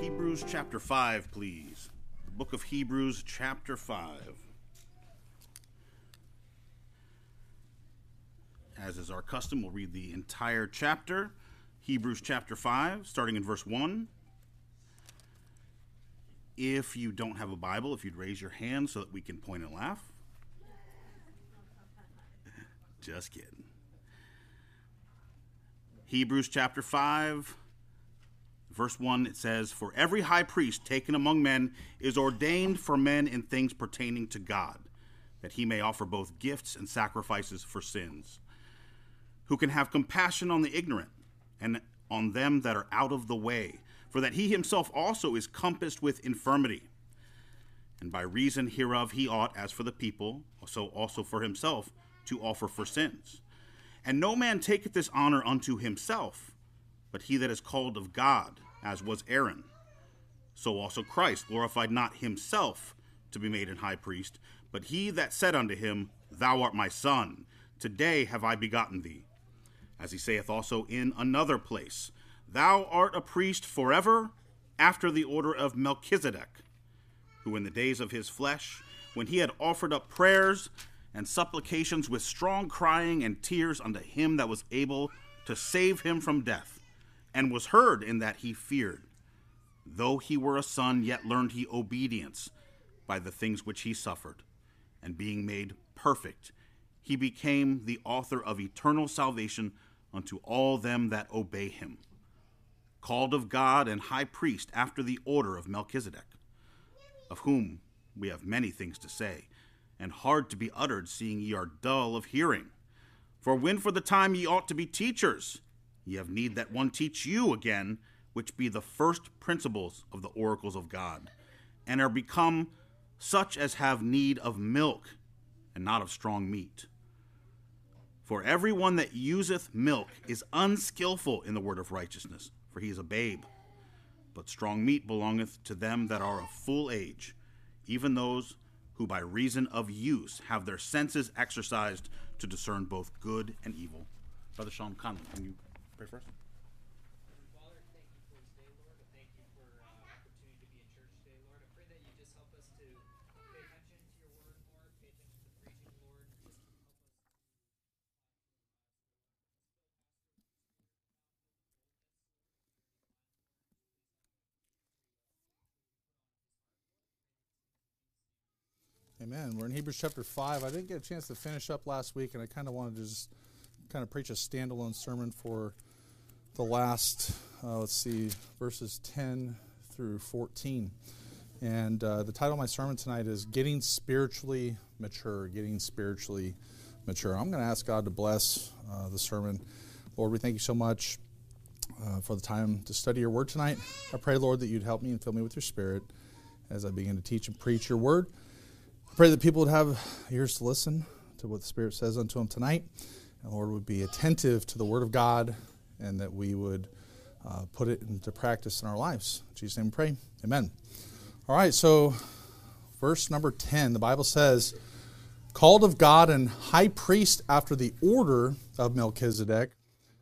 Hebrews chapter 5, please. The book of Hebrews chapter 5. As is our custom, we'll read the entire chapter. Hebrews chapter 5, starting in verse 1. If you don't have a Bible, if you'd raise your hand so that we can point and laugh. Just kidding. Hebrews chapter 5, verse 1, it says, "For every high priest taken among men is ordained for men in things pertaining to God, that he may offer both gifts and sacrifices for sins, who can have compassion on the ignorant and on them that are out of the way, for that he himself also is compassed with infirmity. And by reason hereof he ought, as for the people, so also for himself, to offer for sins. And no man taketh this honor unto himself, but he that is called of God, as was Aaron. So also Christ glorified not himself to be made an high priest, but he that said unto him, Thou art my son, today have I begotten thee. As he saith also in another place, Thou art a priest forever, after the order of Melchizedek, who in the days of his flesh, when he had offered up prayers and supplications with strong crying and tears unto him that was able to save him from death, and was heard in that he feared. Though he were a son, yet learned he obedience by the things which he suffered. And being made perfect, he became the author of eternal salvation unto all them that obey him, called of God and high priest after the order of Melchizedek, of whom we have many things to say, and hard to be uttered, seeing ye are dull of hearing. For when for the time ye ought to be teachers, ye have need that one teach you again, which be the first principles of the oracles of God, and are become such as have need of milk, and not of strong meat. For every one that useth milk is unskillful in the word of righteousness, for he is a babe. But strong meat belongeth to them that are of full age, even those who by reason of use have their senses exercised to discern both good and evil." Brother Sean Conlon, can you pray for us? Father, thank you for this day, Lord. Thank you for the opportunity to be in church today, Lord. I pray that you just help us to pay attention to your word, Lord. Pay attention to the preaching, Lord. Just help us. Amen. We're in Hebrews chapter 5. I didn't get a chance to finish up last week, and I kind of wanted to just kind of preach a standalone sermon for the last, verses 10 through 14. And the title of my sermon tonight is Getting Spiritually Mature. Getting Spiritually Mature. I'm going to ask God to bless the sermon. Lord, we thank you so much for the time to study your word tonight. I pray, Lord, that you'd help me and fill me with your spirit as I begin to teach and preach your word. I pray that people would have ears to listen to what the Spirit says unto them tonight. And Lord, would be attentive to the Word of God, and that we would put it into practice in our lives. In Jesus' name we pray. Amen. All right, so verse number 10, the Bible says, "Called of God and high priest after the order of Melchizedek."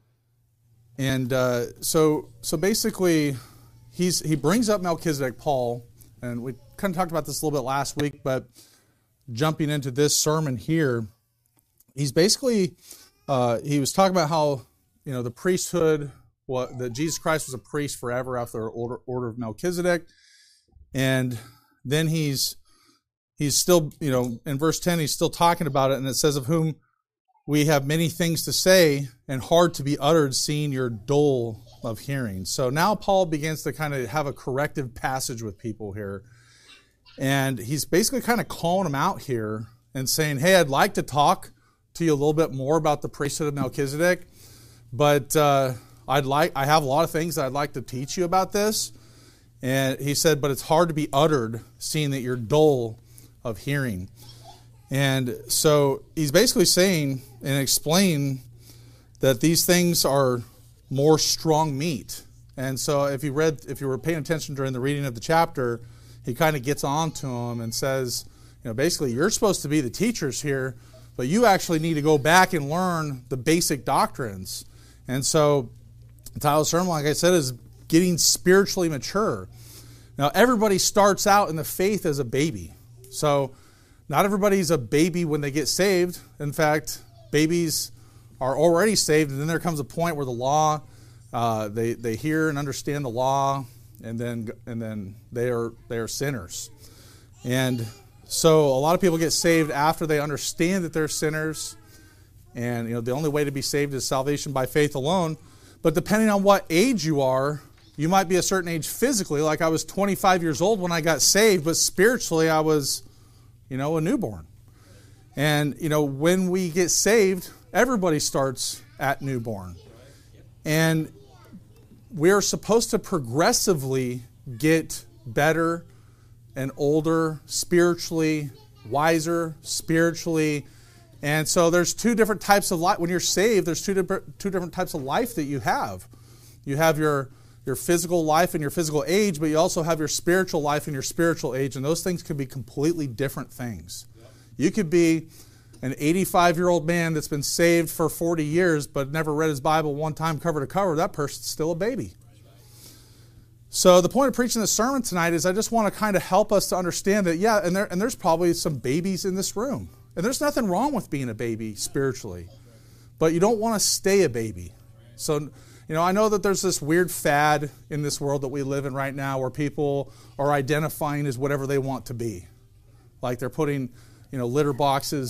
And so basically, he brings up Melchizedek, Paul, and we kind of talked about this a little bit last week, but jumping into this sermon here, he's basically, he was talking about how, the priesthood, that Jesus Christ was a priest forever after the order of Melchizedek. And then he's still, in verse 10, he's still talking about it, and it says, "Of whom we have many things to say, and hard to be uttered, seeing you're dull of hearing." So now Paul begins to kind of have a corrective passage with people here. And he's basically kind of calling them out here and saying, hey, I'd like to talk to you a little bit more about the priesthood of Melchizedek, but I have a lot of things that I'd like to teach you about this. And he said, but it's hard to be uttered, seeing that you're dull of hearing. And so he's basically saying and explaining that these things are more strong meat. And so if you were paying attention during the reading of the chapter, he kind of gets on to them and says, basically, you're supposed to be the teachers here, but you actually need to go back and learn the basic doctrines. And so the title of the sermon, like I said, is Getting Spiritually Mature. Now, everybody starts out in the faith as a baby. So, not everybody's a baby when they get saved. In fact, babies are already saved, and then there comes a point where the law, they hear and understand the law, and then they are sinners. And so a lot of people get saved after they understand that they're sinners, and the only way to be saved is salvation by faith alone. But depending on what age you are, you might be a certain age physically, like I was 25 years old when I got saved, but spiritually I was, a newborn. And, when we get saved, everybody starts at newborn. And we're supposed to progressively get better and older spiritually, wiser spiritually. And so there's two different types of life. When you're saved, there's two different types of life that you have. You have your physical life and your physical age, but you also have your spiritual life and your spiritual age, and those things can be completely different things. Yep. You could be an 85-year-old man that's been saved for 40 years but never read his Bible one time cover to cover. That person's still a baby. So the point of preaching this sermon tonight is I just want to kind of help us to understand that, and there's probably some babies in this room. And there's nothing wrong with being a baby spiritually, but you don't want to stay a baby. So, I know that there's this weird fad in this world that we live in right now where people are identifying as whatever they want to be. Like they're putting, litter boxes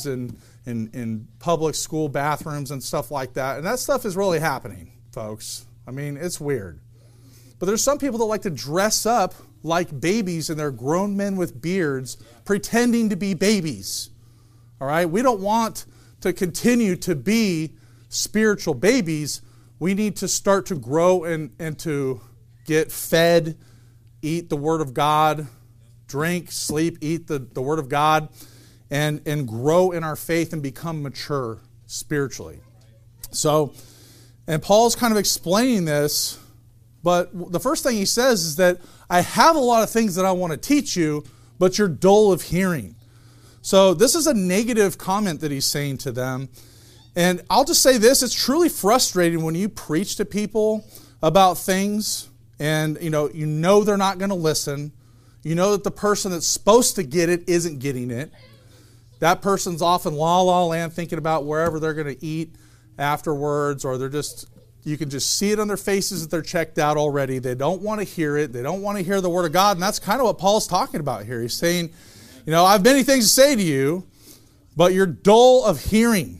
in public school bathrooms and stuff like that. And that stuff is really happening, folks. I mean, it's weird. But there's some people that like to dress up like babies and they're grown men with beards pretending to be babies. All right? We don't want to continue to be spiritual babies. We need to start to grow and to get fed, eat the Word of God, drink, sleep, eat the Word of God, and grow in our faith and become mature spiritually. So, and Paul's kind of explaining this, but the first thing he says is that I have a lot of things that I want to teach you, but you're dull of hearing. So this is a negative comment that he's saying to them. And I'll just say this, it's truly frustrating when you preach to people about things and you know they're not going to listen. You know that the person that's supposed to get it isn't getting it. That person's off in la land thinking about wherever they're going to eat afterwards, or you can just see it on their faces that they're checked out already. They don't want to hear it. They don't want to hear the Word of God. And that's kind of what Paul's talking about here. He's saying, I have many things to say to you, but you're dull of hearing.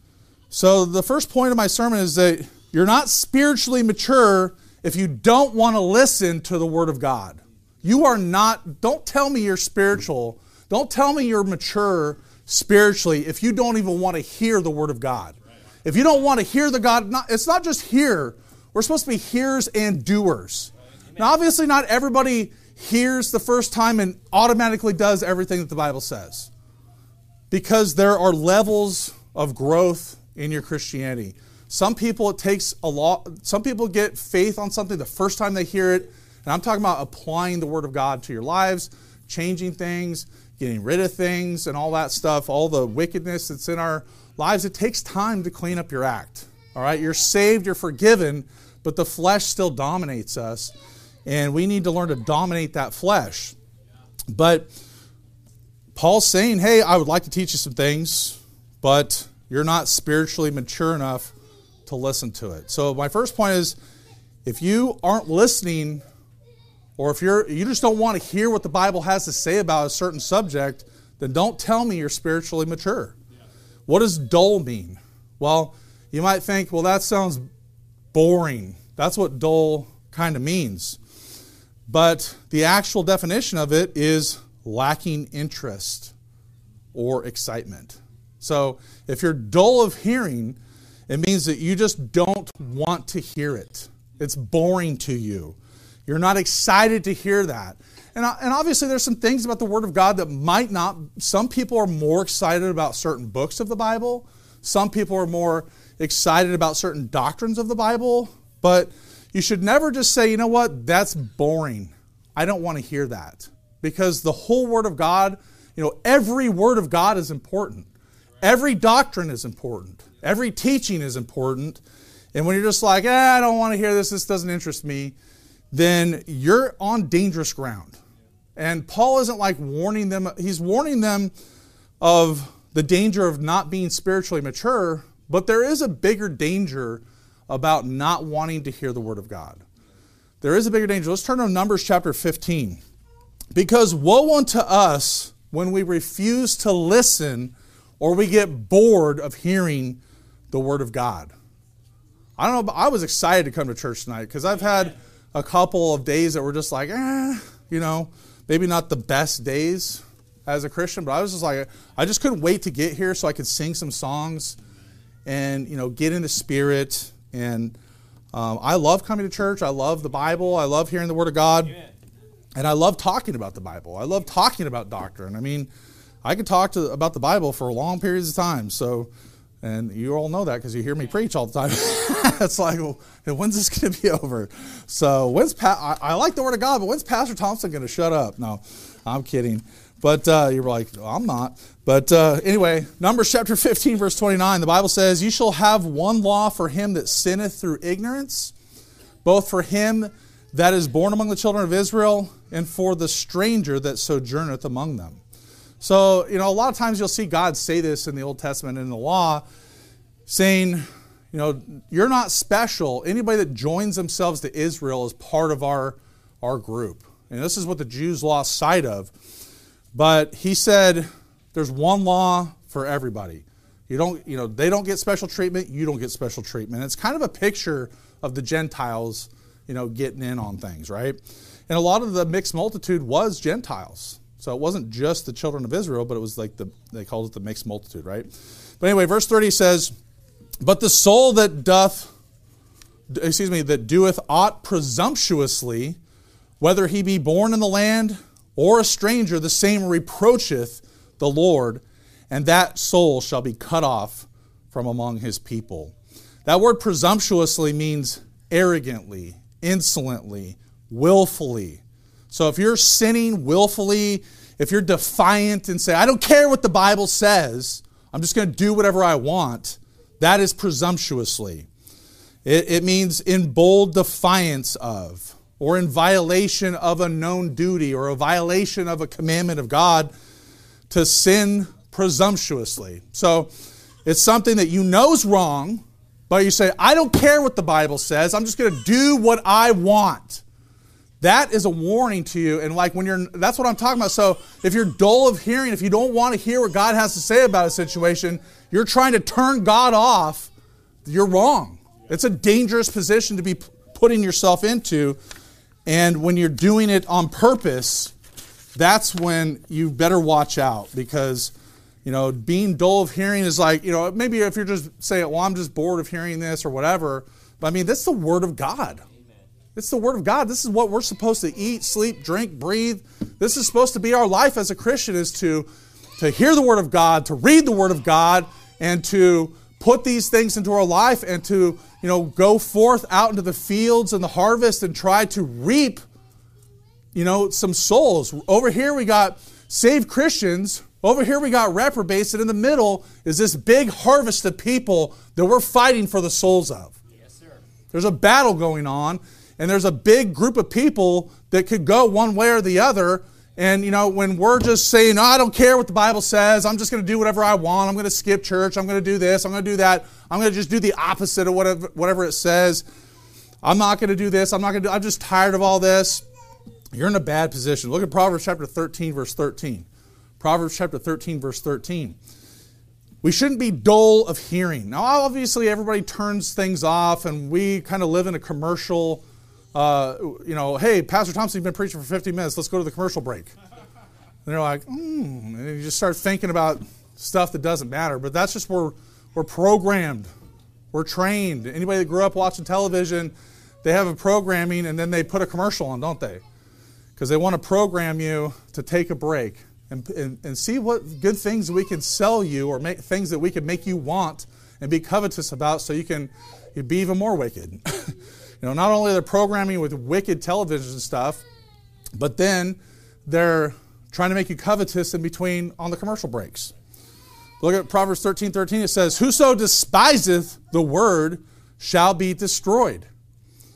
So the first point of my sermon is that you're not spiritually mature if you don't want to listen to the Word of God. You are not, don't tell me you're spiritual. Don't tell me you're mature spiritually if you don't even want to hear the Word of God. If you don't want to hear the God, it's not just hear. We're supposed to be hearers and doers. Now, obviously, not everybody hears the first time and automatically does everything that the Bible says, because there are levels of growth in your Christianity. Some people, it takes a lot. Some people get faith on something the first time they hear it, and I'm talking about applying the Word of God to your lives, changing things, getting rid of things, and all that stuff, all the wickedness that's in our lives. It takes time to clean up your act. All right, you're saved, you're forgiven, but the flesh still dominates us, and we need to learn to dominate that flesh. But Paul's saying, hey, I would like to teach you some things, but you're not spiritually mature enough to listen to it. So my first point is, if you aren't listening, or if you just don't want to hear what the Bible has to say about a certain subject, then don't tell me you're spiritually mature. What does dull mean? Well, you might think, well, that sounds boring. That's what dull kind of means. But the actual definition of it is lacking interest or excitement. So if you're dull of hearing, it means that you just don't want to hear it. It's boring to you. You're not excited to hear that. And obviously there's some things about the Word of God that might not. Some people are more excited about certain books of the Bible. Some people are more excited about certain doctrines of the Bible. But you should never just say, you know what, that's boring. I don't want to hear that. Because the whole Word of God, every Word of God is important. Every doctrine is important. Every teaching is important. And when you're just like, I don't want to hear this doesn't interest me, then you're on dangerous ground. And Paul isn't like warning them. He's warning them of the danger of not being spiritually mature, but there is a bigger danger about not wanting to hear the word of God. There is a bigger danger. Let's turn to Numbers chapter 15. Because woe unto us when we refuse to listen or we get bored of hearing the word of God. I don't know, but I was excited to come to church tonight because I've had a couple of days that were just like, maybe not the best days as a Christian, but I was just like, I just couldn't wait to get here so I could sing some songs and, get in the spirit. And I love coming to church. I love the Bible. I love hearing the word of God. Amen. And I love talking about the Bible. I love talking about doctrine. I mean, I could talk about the Bible for long periods of time. So, and you all know that because you hear me preach all the time. It's like, well, when's this going to be over? So, I like the Word of God, but when's Pastor Thompson going to shut up? No, I'm kidding. But you're like, well, I'm not. But anyway, Numbers chapter 15, verse 29, the Bible says, "You shall have one law for him that sinneth through ignorance, both for him that is born among the children of Israel, and for the stranger that sojourneth among them." So, a lot of times you'll see God say this in the Old Testament and in the law, saying, you're not special. Anybody that joins themselves to Israel is part of our group. And this is what the Jews lost sight of. But he said, there's one law for everybody. They don't get special treatment, you don't get special treatment. It's kind of a picture of the Gentiles, getting in on things, right? And a lot of the mixed multitude was Gentiles. So it wasn't just the children of Israel, but it was like they called it the mixed multitude, right? But anyway, verse 30 says, "But the soul that doeth aught presumptuously, whether he be born in the land or a stranger, the same reproacheth the Lord, and that soul shall be cut off from among his people." That word presumptuously means arrogantly, insolently, willfully. So if you're sinning willfully, if you're defiant and say, I don't care what the Bible says, I'm just going to do whatever I want, that is presumptuously. It means in bold defiance of, or in violation of a known duty, or a violation of a commandment of God, to sin presumptuously. So it's something that you know is wrong, but you say, I don't care what the Bible says, I'm just going to do what I want. That is a warning to you, and that's what I'm talking about. So if you're dull of hearing, if you don't want to hear what God has to say about a situation, you're trying to turn God off, you're wrong. It's a dangerous position to be putting yourself into, and when you're doing it on purpose, that's when you better watch out, because being dull of hearing is like, maybe if you're just saying, well, I'm just bored of hearing this or whatever, but that's the Word of God. It's the Word of God. This is what we're supposed to eat, sleep, drink, breathe. This is supposed to be our life as a Christian, is to hear the Word of God, to read the Word of God, and to put these things into our life, and to go forth out into the fields and the harvest and try to reap some souls. Over here we got saved Christians. Over here we got reprobates. And in the middle is this big harvest of people that we're fighting for the souls of. Yes, sir. There's a battle going on. And there's a big group of people that could go one way or the other. And, when we're just saying, I don't care what the Bible says, I'm just going to do whatever I want, I'm going to skip church, I'm going to do this, I'm going to do that, I'm going to just do the opposite of whatever it says. I'm not going to do this, I'm just tired of all this. You're in a bad position. Look at Proverbs chapter 13, verse 13. Proverbs chapter 13, verse 13. We shouldn't be dull of hearing. Now, obviously, everybody turns things off, and we kind of live in a commercial hey, Pastor Thompson, you've been preaching for 50 minutes. Let's go to the commercial break. And they're like, and you just start thinking about stuff that doesn't matter. But that's just where we're programmed. We're trained. Anybody that grew up watching television, they have a programming, and then they put a commercial on, don't they? Because they want to program you to take a break and see what good things we can sell you, or make things that we can make you want and be covetous about, so you'd be even more wicked. Not only are they programming with wicked television stuff, but then they're trying to make you covetous in between on the commercial breaks. Look at Proverbs 13:13. It says, "Whoso despiseth the word shall be destroyed,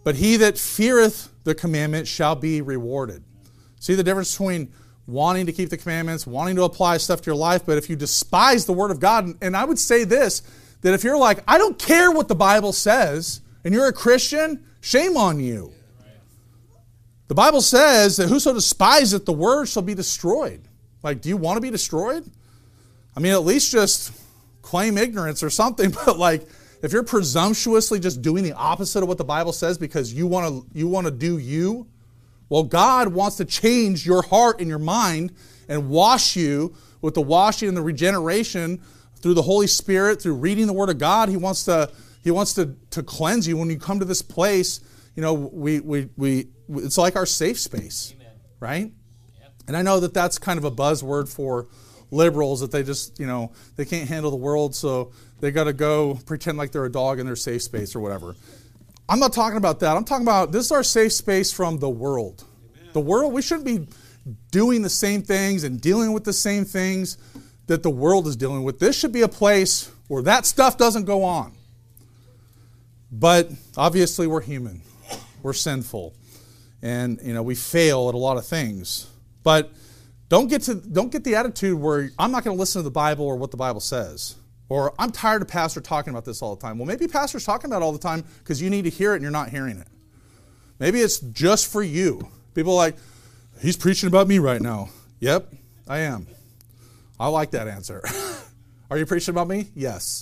But he that feareth the commandment shall be rewarded. See the difference between wanting to keep the commandments, wanting to apply stuff to your life, but if you despise the Word of God, and I would say this, that if you're like, I don't care what the Bible says, and you're a Christian, shame on you. The Bible says that whoso despiseth the Word shall be destroyed. Like, do you want to be destroyed? I mean, at least just claim ignorance or something, but like, if you're presumptuously just doing the opposite of what the Bible says because you want to do you, well, God wants to change your heart and your mind and wash you with the washing and the regeneration through the Holy Spirit, through reading the Word of God. He wants to cleanse you. When you come to this place, you know, it's like our safe space, Amen. Right? Yep. And I know that that's kind of a buzzword for liberals, that they just, you know, they can't handle the world, so they got to go pretend like they're a dog in their safe space or whatever. I'm not talking about that. I'm talking about this is our safe space from the world. Amen. The world, we shouldn't be doing the same things and dealing with the same things that the world is dealing with. This should be a place where that stuff doesn't go on. But obviously we're human. We're sinful. And, you know, we fail at a lot of things. But don't get the attitude where I'm not going to listen to the Bible or what the Bible says. Or I'm tired of pastor talking about this all the time. Well, maybe pastor's talking about it all the time because you need to hear it and you're not hearing it. Maybe it's just for you. People are like, he's preaching about me right now. Yep, I am. I like that answer. Are you preaching about me? Yes.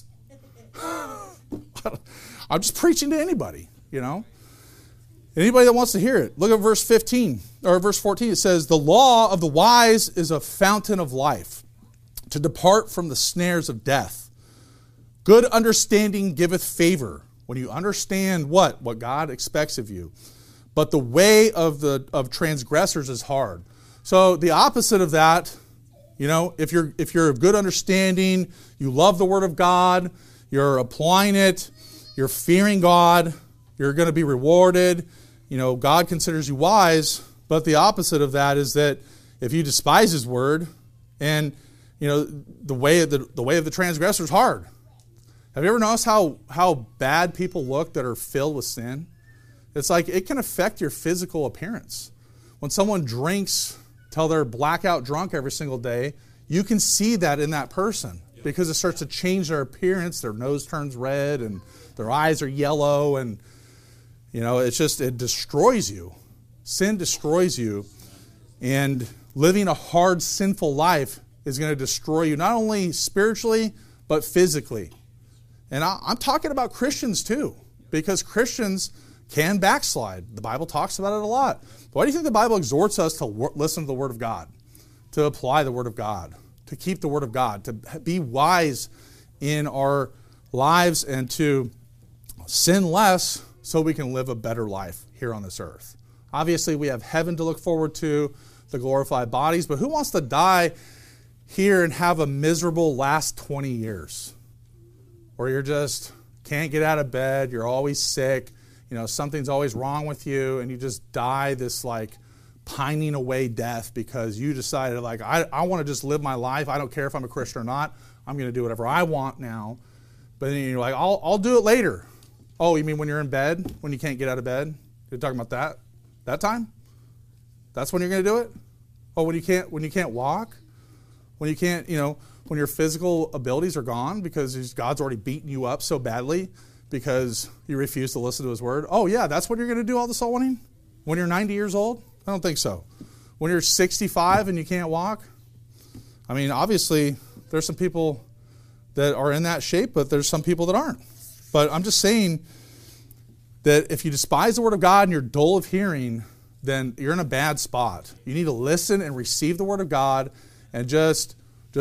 I'm just preaching to anybody, you know. Anybody that wants to hear it. Look at verse 15 or verse 14. It says, the law of the wise is a fountain of life, to depart from the snares of death. Good understanding giveth favor. When you understand what God expects of you. But the way of transgressors is hard. So the opposite of that, you know, if you're of good understanding, you love the Word of God, you're applying it, you're fearing God, you're going to be rewarded. You know, God considers you wise. But the opposite of that is that if you despise His Word, and you know the way of the transgressor is hard. Have you ever noticed how bad people look that are filled with sin? It's like it can affect your physical appearance. When someone drinks till they're blackout drunk every single day, you can see that in that person because it starts to change their appearance. Their nose turns red and their eyes are yellow, and you know, it destroys you. Sin destroys you, and living a hard, sinful life is going to destroy you, not only spiritually, but physically. And I'm talking about Christians too, because Christians can backslide. The Bible talks about it a lot. But why do you think the Bible exhorts us to listen to the Word of God, to apply the Word of God, to keep the Word of God, to be wise in our lives, and to sin less so we can live a better life here on this earth? Obviously, we have heaven to look forward to, the glorified bodies, but who wants to die here and have a miserable last 20 years? Or you're just can't get out of bed, you're always sick, you know, something's always wrong with you, and you just die this like pining away death because you decided like, I want to just live my life. I don't care if I'm a Christian or not. I'm going to do whatever I want now. But then you're like, I'll do it later. Oh, you mean when you're in bed, when you can't get out of bed? You're talking about that time? That's when you're going to do it? Oh, when you can't walk? When you can't, you know, when your physical abilities are gone because God's already beaten you up so badly because you refuse to listen to His Word? Oh, yeah, that's what you're going to do all the soul winning? When you're 90 years old? I don't think so. When you're 65 and you can't walk? I mean, obviously, there's some people that are in that shape, but there's some people that aren't. But I'm just saying that if you despise the Word of God and you're dull of hearing, then you're in a bad spot. You need to listen and receive the Word of God and just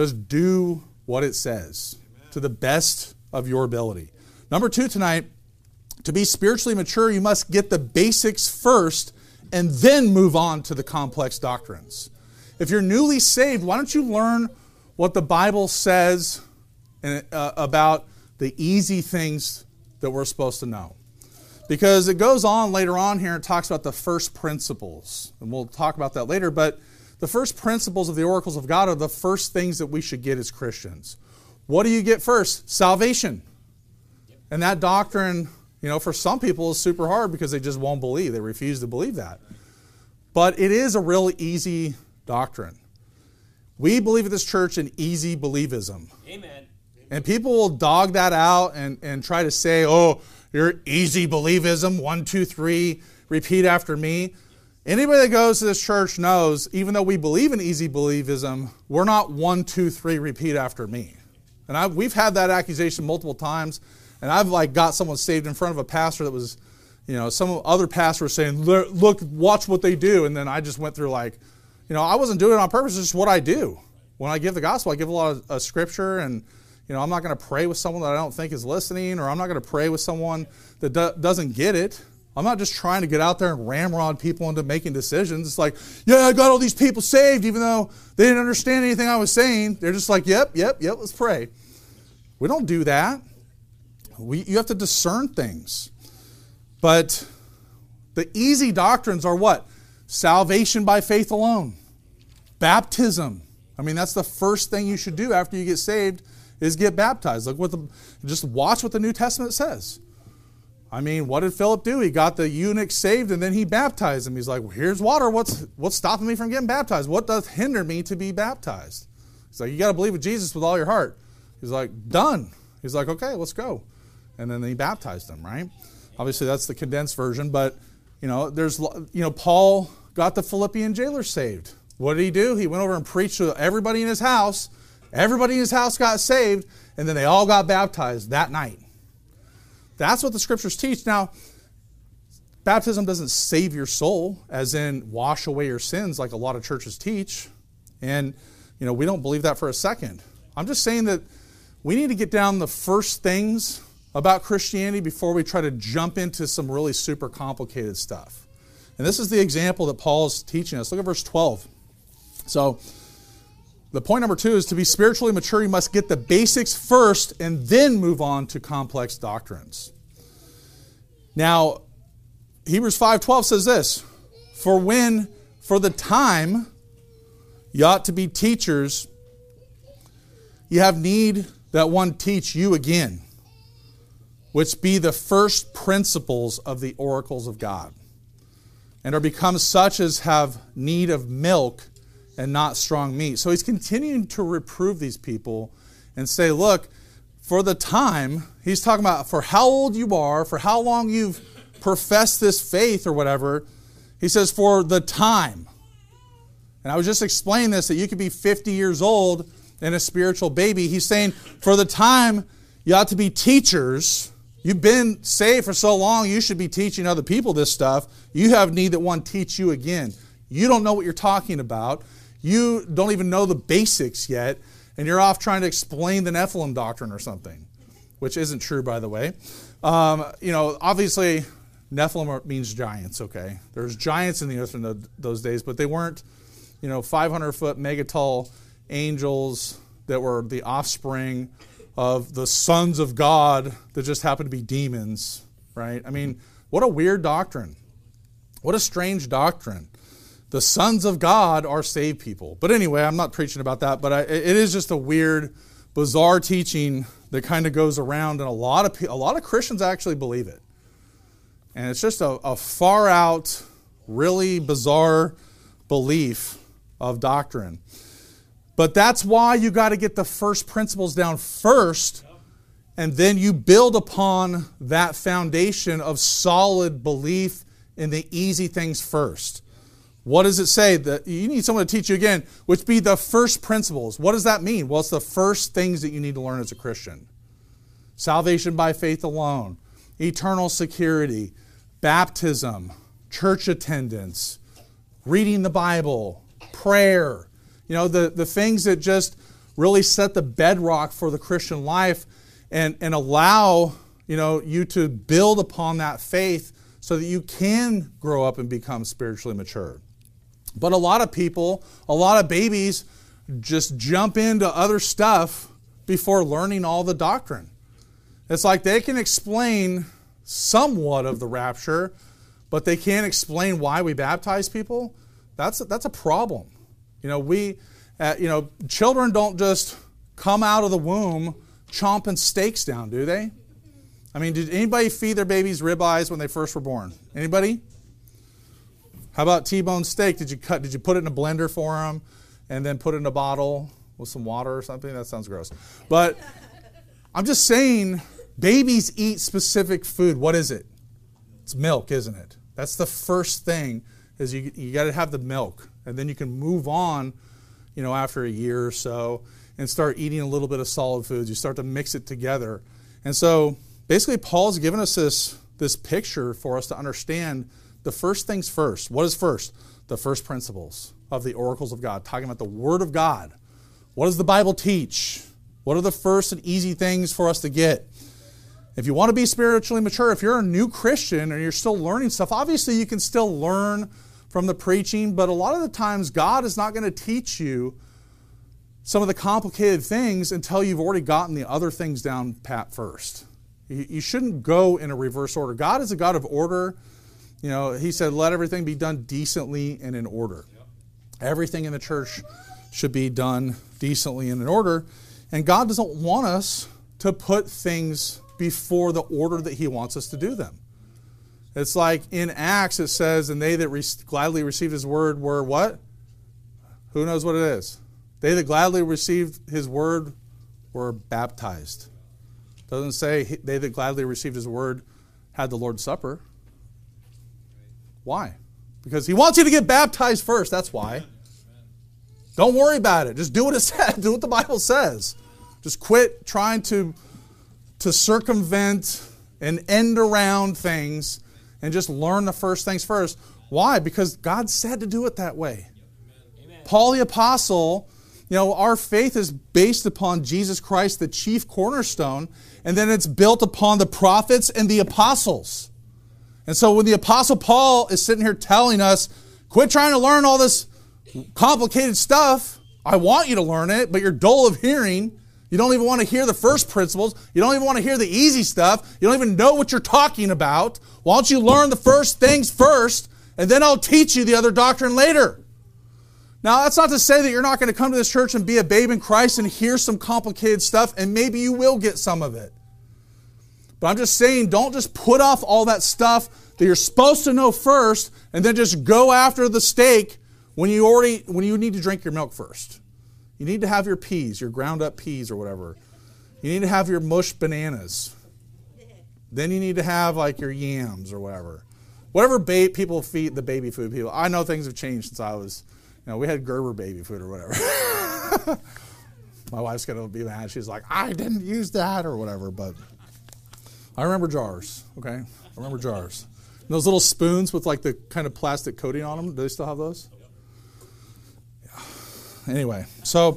do what it says to the best of your ability. Number 2 tonight, to be spiritually mature, you must get the basics first and then move on to the complex doctrines. If you're newly saved, why don't you learn what the Bible says about the easy things that we're supposed to know? Because it goes on later on here and talks about the first principles. And we'll talk about that later, but the first principles of the oracles of God are the first things that we should get as Christians. What do you get first? Salvation. And that doctrine, for some people it's super hard because they just won't believe. They refuse to believe that. But it is a really easy doctrine. We believe at this church in easy believism. Amen. And people will dog that out and try to say, oh, you're easy believism, 1, 2, 3, repeat after me. Anybody that goes to this church knows, even though we believe in easy believism, we're not 1, 2, 3, repeat after me. And we've had that accusation multiple times, and I've got someone saved in front of a pastor that was, some other pastor was saying, look, watch what they do. And then I just went through I wasn't doing it on purpose, it's just what I do. When I give the gospel, I give a lot of scripture, and I'm not going to pray with someone that I don't think is listening, or I'm not going to pray with someone that doesn't get it. I'm not just trying to get out there and ramrod people into making decisions. It's like, yeah, I got all these people saved, even though they didn't understand anything I was saying. They're just like, yep, let's pray. We don't do that. You have to discern things. But the easy doctrines are what? Salvation by faith alone. Baptism. That's the first thing you should do after you get saved is get baptized. Just watch what the New Testament says. What did Philip do? He got the eunuch saved and then he baptized him. He's like, well, here's water. What's stopping me from getting baptized? What does hinder me to be baptized? He's like, you got to believe in Jesus with all your heart. He's like, done. He's like, okay, let's go. And then he baptized him, right? Obviously, that's the condensed version, but, Paul got the Philippian jailer saved. What did he do? He went over and preached to everybody in his house. Everybody in his house got saved, and then they all got baptized that night. That's what the scriptures teach. Now, baptism doesn't save your soul, as in wash away your sins like a lot of churches teach. And, we don't believe that for a second. I'm just saying that we need to get down the first things about Christianity before we try to jump into some really super complicated stuff. And this is the example that Paul is teaching us. Look at verse 12. So, the point number 2 is to be spiritually mature, you must get the basics first and then move on to complex doctrines. Now, Hebrews 5:12 says this, for the time you ought to be teachers, you have need that one teach you again, which be the first principles of the oracles of God, and are become such as have need of milk and not strong meat. So he's continuing to reprove these people and say, look, for the time, he's talking about for how old you are, for how long you've professed this faith or whatever. He says, for the time. And I was just explaining this, that you could be 50 years old and a spiritual baby. He's saying, for the time, you ought to be teachers. You've been saved for so long, you should be teaching other people this stuff. You have need that one teach you again. You don't know what you're talking about. You don't even know the basics yet, and you're off trying to explain the Nephilim doctrine or something, which isn't true, by the way. Obviously, Nephilim means giants, okay? There's giants in the earth in those days, but they weren't, 500-foot megatall angels that were the offspring of the sons of God that just happened to be demons, right? What a weird doctrine. What a strange doctrine. The sons of God are saved people. But anyway, I'm not preaching about that, but it is just a weird, bizarre teaching that kind of goes around, and a lot of Christians actually believe it. And it's just a far out, really bizarre belief of doctrine. But that's why you got to get the first principles down first, and then you build upon that foundation of solid belief in the easy things first. What does it say? That you need someone to teach you again, which be the first principles. What does that mean? Well, it's the first things that you need to learn as a Christian. Salvation by faith alone, eternal security, baptism, church attendance, reading the Bible, prayer. The things that just really set the bedrock for the Christian life and allow, you to build upon that faith so that you can grow up and become spiritually mature. But a lot of people, a lot of babies just jump into other stuff before learning all the doctrine. It's like they can explain somewhat of the rapture, but they can't explain why we baptize people. That's a problem. Children don't just come out of the womb chomping steaks down, do they? I mean, did anybody feed their babies ribeyes when they first were born? Anybody? How about T-bone steak? Did you put it in a blender for them and then put it in a bottle with some water or something? That sounds gross. But I'm just saying, babies eat specific food. What is it? It's milk, isn't it? That's the first thing, is you got to have the milk. And then you can move on, after a year or so and start eating a little bit of solid foods. You start to mix it together. And so basically Paul's given us this picture for us to understand the first things first. What is first? The first principles of the oracles of God, talking about the Word of God. What does the Bible teach? What are the first and easy things for us to get? If you want to be spiritually mature, if you're a new Christian and you're still learning stuff, obviously you can still learn from the preaching, but a lot of the times God is not going to teach you some of the complicated things until you've already gotten the other things down pat first. You shouldn't go in a reverse order. God is a God of order. He said, let everything be done decently and in order. Yep. Everything in the church should be done decently and in order. And God doesn't want us to put things before the order that He wants us to do them. It's like in Acts it says, and they that gladly received His word were what? Who knows what it is? They that gladly received His word were baptized. It doesn't say they that gladly received His word had the Lord's Supper. Why? Because He wants you to get baptized first. That's why. Don't worry about it. Just do what it says. Do what the Bible says. Just quit trying to circumvent and end around things and just learn the first things first. Why? Because God said to do it that way. Amen. Paul the Apostle, our faith is based upon Jesus Christ, the chief cornerstone, and then it's built upon the prophets and the apostles. And so when the Apostle Paul is sitting here telling us, quit trying to learn all this complicated stuff. I want you to learn it, but you're dull of hearing. You don't even want to hear the first principles. You don't even want to hear the easy stuff. You don't even know what you're talking about. Why don't you learn the first things first, and then I'll teach you the other doctrine later. Now, that's not to say that you're not going to come to this church and be a babe in Christ and hear some complicated stuff, and maybe you will get some of it. But I'm just saying, don't just put off all that stuff that you're supposed to know first and then just go after the steak when you need to drink your milk first. You need to have your peas, your ground up peas or whatever. You need to have your mushed bananas. Then you need to have like your yams or whatever. Whatever people feed the baby food people. I know things have changed since I was, we had Gerber baby food or whatever. My wife's going to be mad. She's like, I didn't use that or whatever, but I remember jars, okay? I remember jars. And those little spoons with like the kind of plastic coating on them, do they still have those? Yeah. Anyway, so,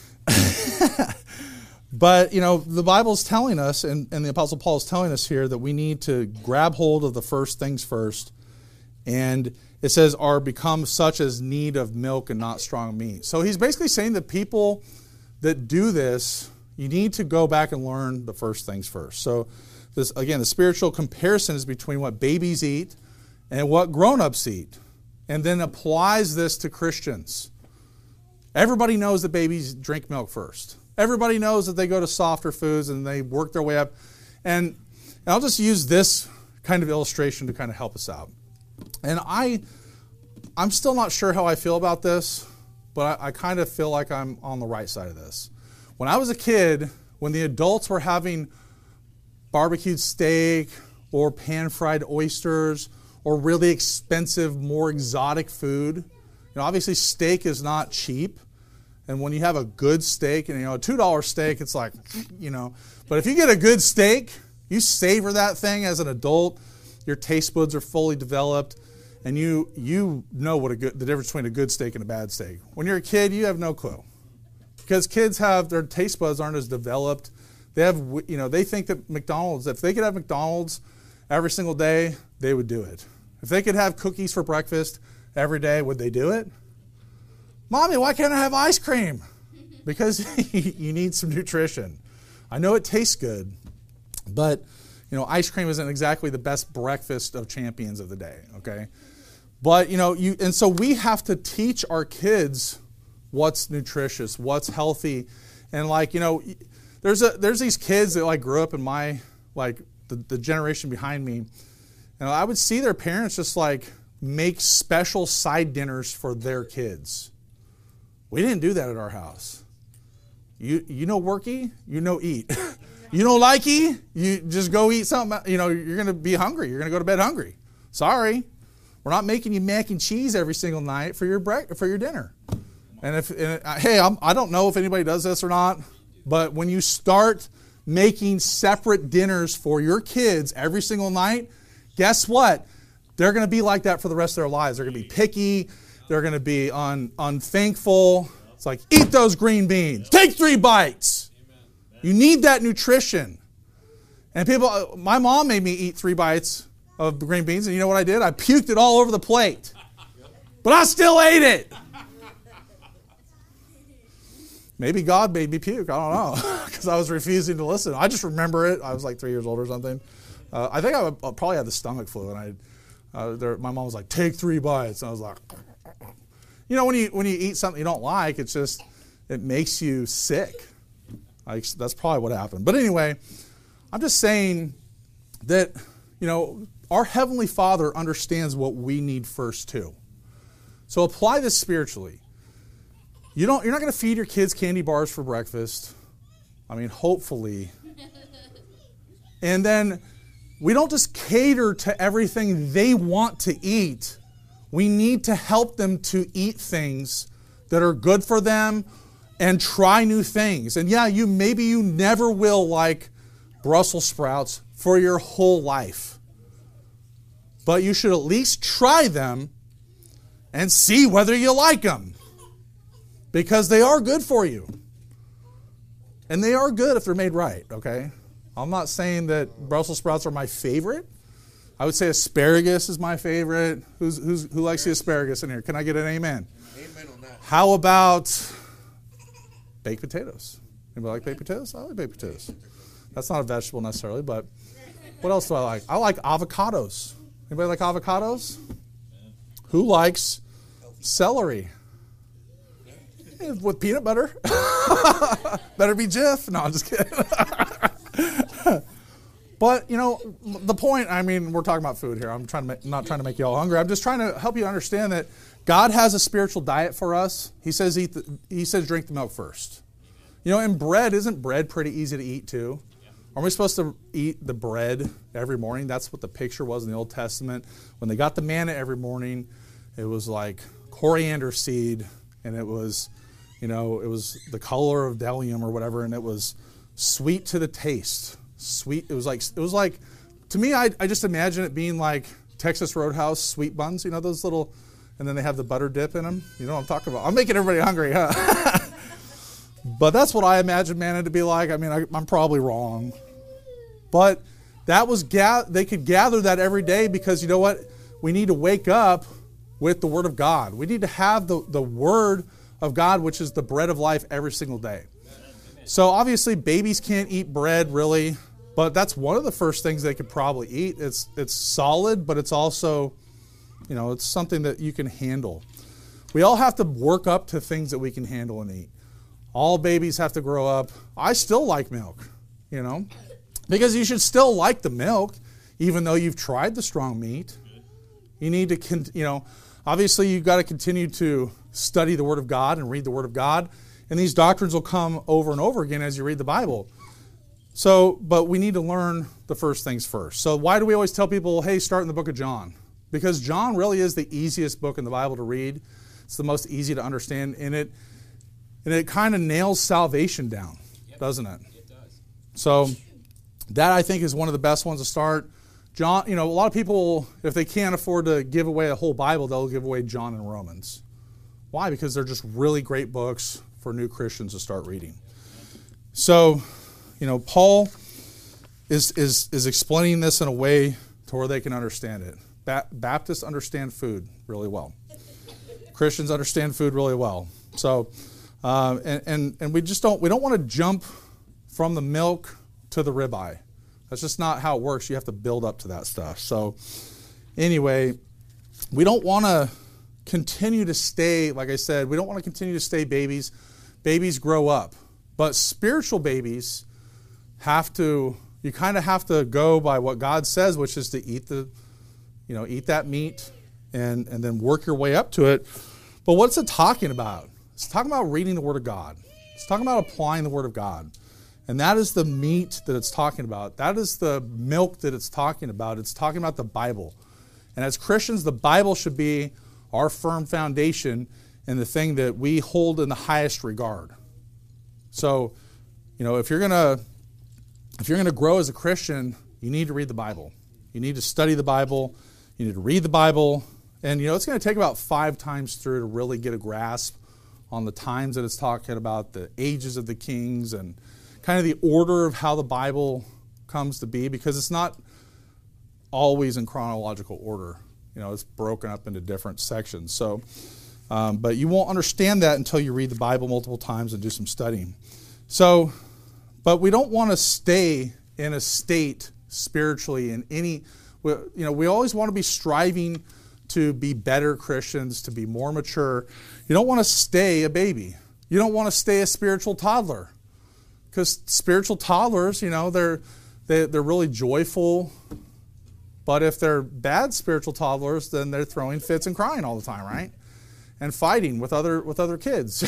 but, the Bible's telling us, and the Apostle Paul is telling us here that we need to grab hold of the first things first. And it says, are become such as need of milk and not strong meat. So he's basically saying that people that do this, you need to go back and learn the first things first. So, this, again, the spiritual comparison is between what babies eat and what grown-ups eat, and then applies this to Christians. Everybody knows that babies drink milk first. Everybody knows that they go to softer foods and they work their way up. And I'll just use this kind of illustration to kind of help us out. And I'm still not sure how I feel about this, but I kind of feel like I'm on the right side of this. When I was a kid, when the adults were having barbecued steak or pan-fried oysters or really expensive, more exotic food. Obviously steak is not cheap. And when you have a good steak, and a $2 steak, it's like, But if you get a good steak, you savor that thing as an adult, your taste buds are fully developed, and you know what the difference between a good steak and a bad steak. When you're a kid, you have no clue. Because kids their taste buds aren't as developed. They have, they think that McDonald's, if they could have McDonald's every single day, they would do it. If they could have cookies for breakfast every day, would they do it? Mommy, why can't I have ice cream? Because you need some nutrition. I know it tastes good, but, ice cream isn't exactly the best breakfast of champions of the day, okay? But, and so we have to teach our kids what's nutritious, what's healthy, and there's these kids that grew up in my the generation behind me, I would see their parents just like make special side dinners for their kids. We didn't do that at our house. You know worky, you know eat. You don't likey, you just go eat something. You're going to be hungry. You're going to go to bed hungry. Sorry. We're not making you mac and cheese every single night for your dinner. And hey, I don't know if anybody does this or not, but when you start making separate dinners for your kids every single night, guess what? They're going to be like that for the rest of their lives. They're going to be picky. They're going to be unthankful. It's like, eat those green beans. Take 3 bites. You need that nutrition. And my mom made me eat 3 bites of the green beans, and you know what I did? I puked it all over the plate. But I still ate it. Maybe God made me puke. I don't know, because I was refusing to listen. I just remember it. I was like 3 years old or something. I think I probably had the stomach flu, and my mom was like, take 3 bites. And I was like, when you eat something you don't like, it makes you sick. That's probably what happened. But anyway, I'm just saying that, our Heavenly Father understands what we need first too. So apply this spiritually. You're not going to feed your kids candy bars for breakfast. Hopefully. And then we don't just cater to everything they want to eat. We need to help them to eat things that are good for them and try new things. And yeah, maybe you never will like Brussels sprouts for your whole life. But you should at least try them and see whether you like them. Because they are good for you. And they are good if they're made right, okay? I'm not saying that Brussels sprouts are my favorite. I would say asparagus is my favorite. Who likes the asparagus in here? Can I get an amen? Amen on that. How about baked potatoes? Anybody like baked potatoes? I like baked potatoes. That's not a vegetable necessarily, but what else do I like? I like avocados. Anybody like avocados? Who likes celery? With peanut butter. Better be Jif. No, I'm just kidding. But, the point, we're talking about food here. I'm not trying to make you all hungry. I'm just trying to help you understand that God has a spiritual diet for us. He says drink the milk first. And bread, isn't bread pretty easy to eat too? Aren't we supposed to eat the bread every morning? That's what the picture was in the Old Testament. When they got the manna every morning, it was like coriander seed, and it was, it was the color of bdellium or whatever, and it was sweet to the taste. Sweet. It was like, to me, I just imagine it being like Texas Roadhouse sweet buns, those little, and then they have the butter dip in them. You know what I'm talking about? I'm making everybody hungry, huh? But that's what I imagine manna to be like. I'm probably wrong. But that was they could gather that every day because you know what? We need to wake up with the Word of God. We need to have the Word of God, which is the bread of life, every single day. So obviously babies can't eat bread really, but that's one of the first things they could probably eat. It's solid, but it's also, it's something that you can handle. We all have to work up to things that we can handle and eat. All babies have to grow up. I still like milk, because you should still like the milk, even though you've tried the strong meat. You need to, obviously you've got to continue to study the Word of God and read the Word of God. And these doctrines will come over and over again as you read the Bible. But we need to learn the first things first. So why do we always tell people, hey, start in the book of John? Because John really is the easiest book in the Bible to read. It's the most easy to understand in it. And it kind of nails salvation down, doesn't it? It does. So that, I think, is one of the best ones to start. John, a lot of people, if they can't afford to give away a whole Bible, they'll give away John and Romans. Why? Because they're just really great books for new Christians to start reading. So, Paul is explaining this in a way to where they can understand it. Baptists understand food really well. Christians understand food really well. So, and we don't want to jump from the milk to the ribeye. That's just not how it works. You have to build up to that stuff. So, anyway, we don't want to continue to stay, like I said, we don't want to continue to stay babies. Babies grow up. But spiritual babies have to You kind of have to go by what God says, which is to eat that meat and then work your way up to it. But what's it talking about? It's talking about reading the Word of God. It's talking about applying the Word of God. And that is the meat that it's talking about. That is the milk that it's talking about. It's talking about the Bible. And as Christians, the Bible should be our firm foundation and the thing that we hold in the highest regard. So, if you're gonna grow as a Christian, you need to read the Bible. You need to study the Bible. You need to read the Bible. And, it's going to take about 5 times through to really get a grasp on the times that it's talking about, the ages of the kings, and kind of the order of how the Bible comes to be, because it's not always in chronological order. It's broken up into different sections. So, but you won't understand that until you read the Bible multiple times and do some studying. So, but we don't want to stay in a state spiritually in any, we always want to be striving to be better Christians, to be more mature. You don't want to stay a baby. You don't want to stay a spiritual toddler, because spiritual toddlers, they're really joyful. But if they're bad spiritual toddlers, then they're throwing fits and crying all the time, right? And fighting with other kids,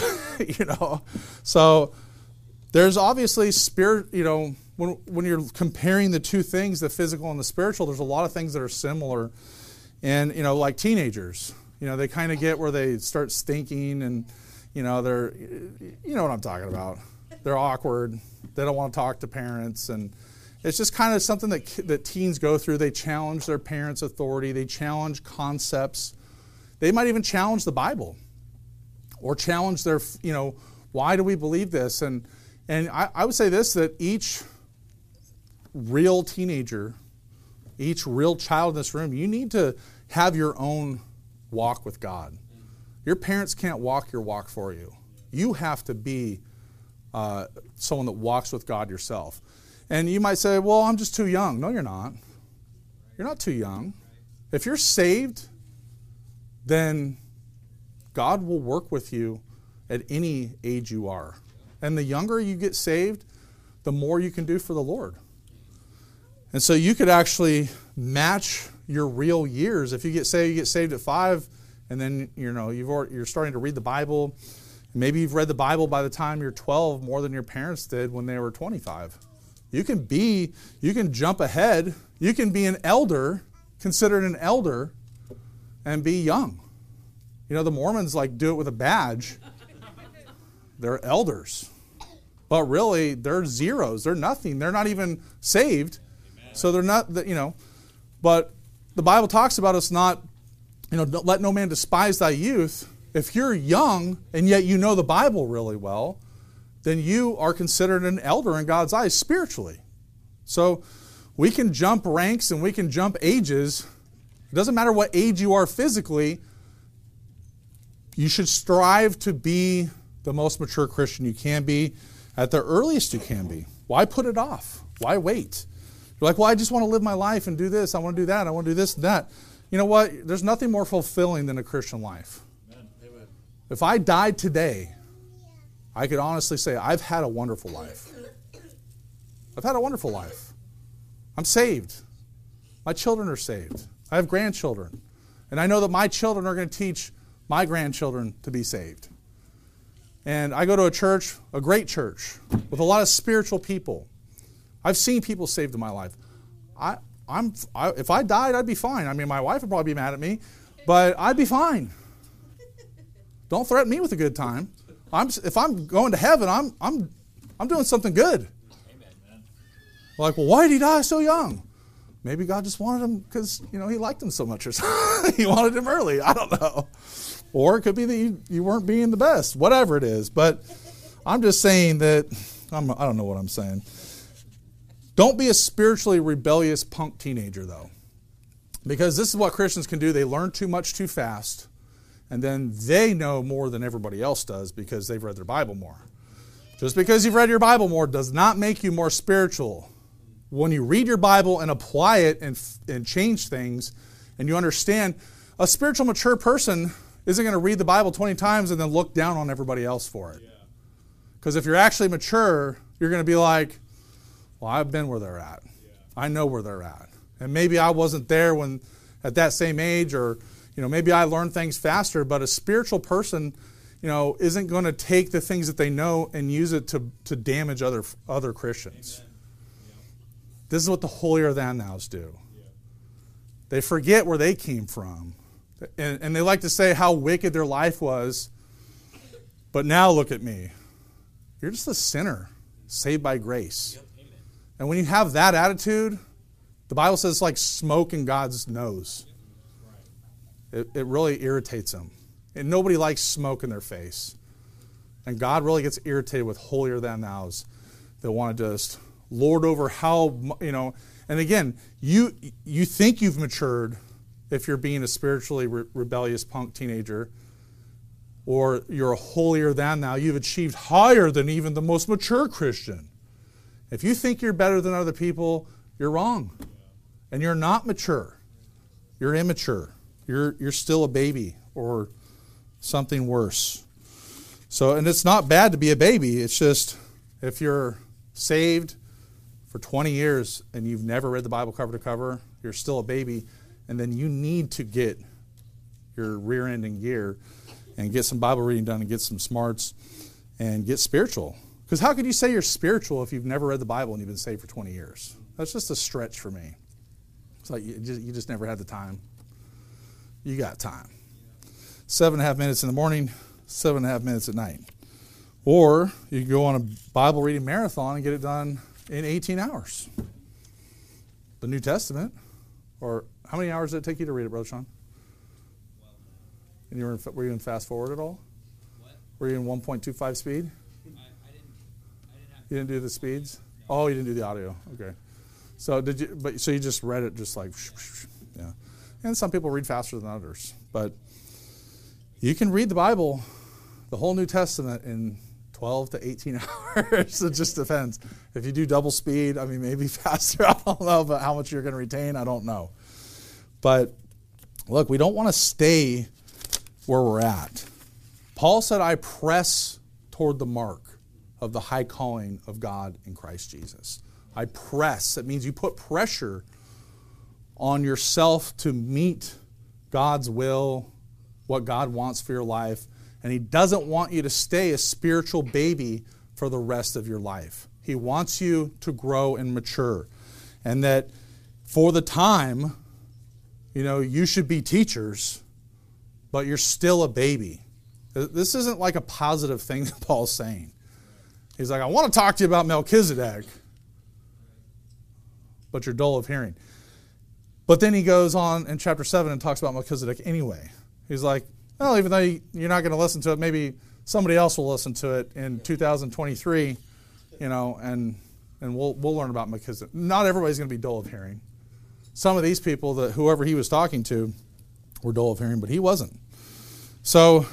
So there's obviously spirit, when you're comparing the two things, the physical and the spiritual, there's a lot of things that are similar. And, like teenagers, they kind of get where they start stinking and, they're, what I'm talking about. They're awkward. They don't want to talk to parents. And it's just kind of something that teens go through. They challenge their parents' authority. They challenge concepts. They might even challenge the Bible or challenge their, why do we believe this? And I would say this, that each real teenager, each real child in this room, you need to have your own walk with God. Your parents can't walk your walk for you. You have to be someone that walks with God yourself. And you might say, well, I'm just too young. No, you're not. You're not too young. If you're saved, then God will work with you at any age you are. And the younger you get saved, the more you can do for the Lord. And so you could actually match your real years. If you get saved at 5, and then you're starting to read the Bible. Maybe you've read the Bible by the time you're 12 more than your parents did when they were 25. You can jump ahead. You can be an elder, considered an elder, and be young. The Mormons do it with a badge. They're elders. But really, they're zeros. They're nothing. They're not even saved. So they're not, but the Bible talks about us not, let no man despise thy youth. If you're young and yet you know the Bible really well, then you are considered an elder in God's eyes spiritually. So we can jump ranks and we can jump ages. It doesn't matter what age you are physically. You should strive to be the most mature Christian you can be at the earliest you can be. Why put it off? Why wait? You're like, well, I just want to live my life and do this. I want to do that. I want to do this and that. You know what? There's nothing more fulfilling than a Christian life. Amen. If I died today, I could honestly say I've had a wonderful life. I've had a wonderful life. I'm saved. My children are saved. I have grandchildren. And I know that my children are going to teach my grandchildren to be saved. And I go to a church, a great church, with a lot of spiritual people. I've seen people saved in my life. If I died, I'd be fine. I mean, my wife would probably be mad at me, but I'd be fine. Don't threaten me with a good time. If I'm going to heaven, I'm doing something good. Amen. Like, well, why did he die so young? Maybe God just wanted him because he liked him so much, or something. He wanted him early. I don't know. Or it could be that you weren't being the best. Whatever it is, but I'm just saying that I don't know what I'm saying. Don't be a spiritually rebellious punk teenager, though, because this is what Christians can do. They learn too much too fast, and then they know more than everybody else does because they've read their Bible more. Just because you've read your Bible more does not make you more spiritual. When you read your Bible and apply it and change things, and you understand, a spiritual mature person isn't going to read the Bible 20 times and then look down on everybody else for it. Because if you're actually mature, you're going to be like, Well, I've been where they're at. I know where they're at. And maybe I wasn't there when at that same age, or maybe I learned things faster, but a spiritual person, isn't going to take the things that they know and use it to damage other Christians. Amen. Yeah. This is what the holier than thous do. Yeah. They forget where they came from. And they like to say how wicked their life was. But now look at me. You're just a sinner saved by grace. Yep. Amen. And when you have that attitude, the Bible says it's like smoke in God's nose. Right. It really irritates him. And nobody likes smoke in their face. And God really gets irritated with holier than thous that want to just lord over how, and again, you think you've matured if you're being a spiritually rebellious punk teenager, or you're a holier than thou. You've achieved higher than even the most mature Christian. If you think you're better than other people, you're wrong. And you're not mature. You're immature. You're still a baby or something worse. So, and it's not bad to be a baby. It's just if you're saved for 20 years and you've never read the Bible cover to cover, you're still a baby, and then you need to get your rear end in gear and get some Bible reading done and get some smarts and get spiritual. Because how could you say you're spiritual if you've never read the Bible and you've been saved for 20 years? That's just a stretch for me. It's like you just never had the time. You got time. 7.5 minutes in the morning, 7.5 minutes at night. Or you can go on a Bible reading marathon and get it done in 18 hours. The New Testament. Or how many hours did it take you to read it, Brother Sean? And were you in fast forward at all? What? Were you in 1.25 speed? I didn't have You didn't do the speeds? Oh, you didn't do the audio. Okay. So did you? But so you just read it just like, yeah. And some people read faster than others, but you can read the Bible, the whole New Testament, in 12 to 18 hours. It just depends. If you do double speed, I mean, maybe faster. I don't know, but how much you're going to retain, I don't know. But look, we don't want to stay where we're at. Paul said, I press toward the mark of the high calling of God in Christ Jesus. I press. It means you put pressure on yourself to meet God's will, what God wants for your life. And He doesn't want you to stay a spiritual baby for the rest of your life. He wants you to grow and mature. And that for the time, you should be teachers, but you're still a baby. This isn't like a positive thing that Paul's saying. He's like, I want to talk to you about Melchizedek, but you're dull of hearing. But then he goes on in chapter 7 and talks about Melchizedek anyway. He's like, well, even though you're not going to listen to it, maybe somebody else will listen to it in 2023, and we'll learn about Melchizedek. Not everybody's going to be dull of hearing. Some of these people, that whoever he was talking to, were dull of hearing, but he wasn't. So,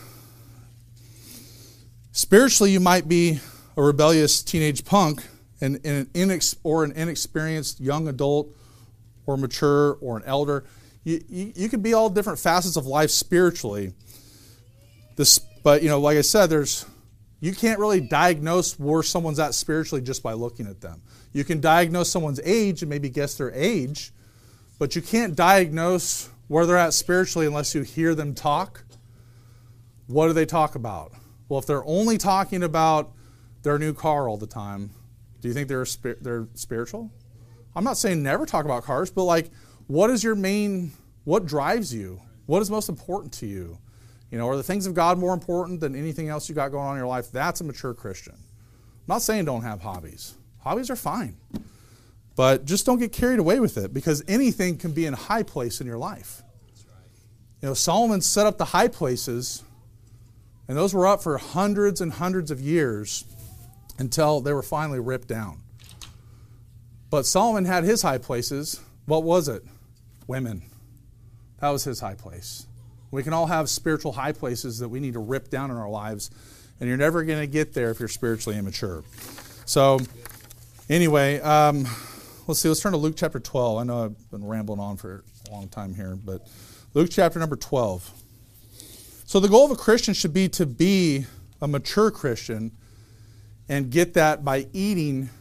spiritually, you might be a rebellious teenage punk and an inexperienced young adult or mature or an elder. You could be all different facets of life spiritually. But like I said, you can't really diagnose where someone's at spiritually just by looking at them. You can diagnose someone's age and maybe guess their age, but you can't diagnose where they're at spiritually unless you hear them talk. What do they talk about? Well, if they're only talking about their new car all the time, do you think they're spiritual? I'm not saying never talk about cars, but what drives you? What is most important to you? Are the things of God more important than anything else you got going on in your life? That's a mature Christian. I'm not saying don't have hobbies. Hobbies are fine. But just don't get carried away with it, because anything can be in a high place in your life. Solomon set up the high places, and those were up for hundreds and hundreds of years until they were finally ripped down. But Solomon had his high places. What was it? Women. That was his high place. We can all have spiritual high places that we need to rip down in our lives, and you're never going to get there if you're spiritually immature. So, anyway, let's see. Let's turn to Luke chapter 12. I know I've been rambling on for a long time here, but Luke chapter number 12. So the goal of a Christian should be to be a mature Christian and get that by eating,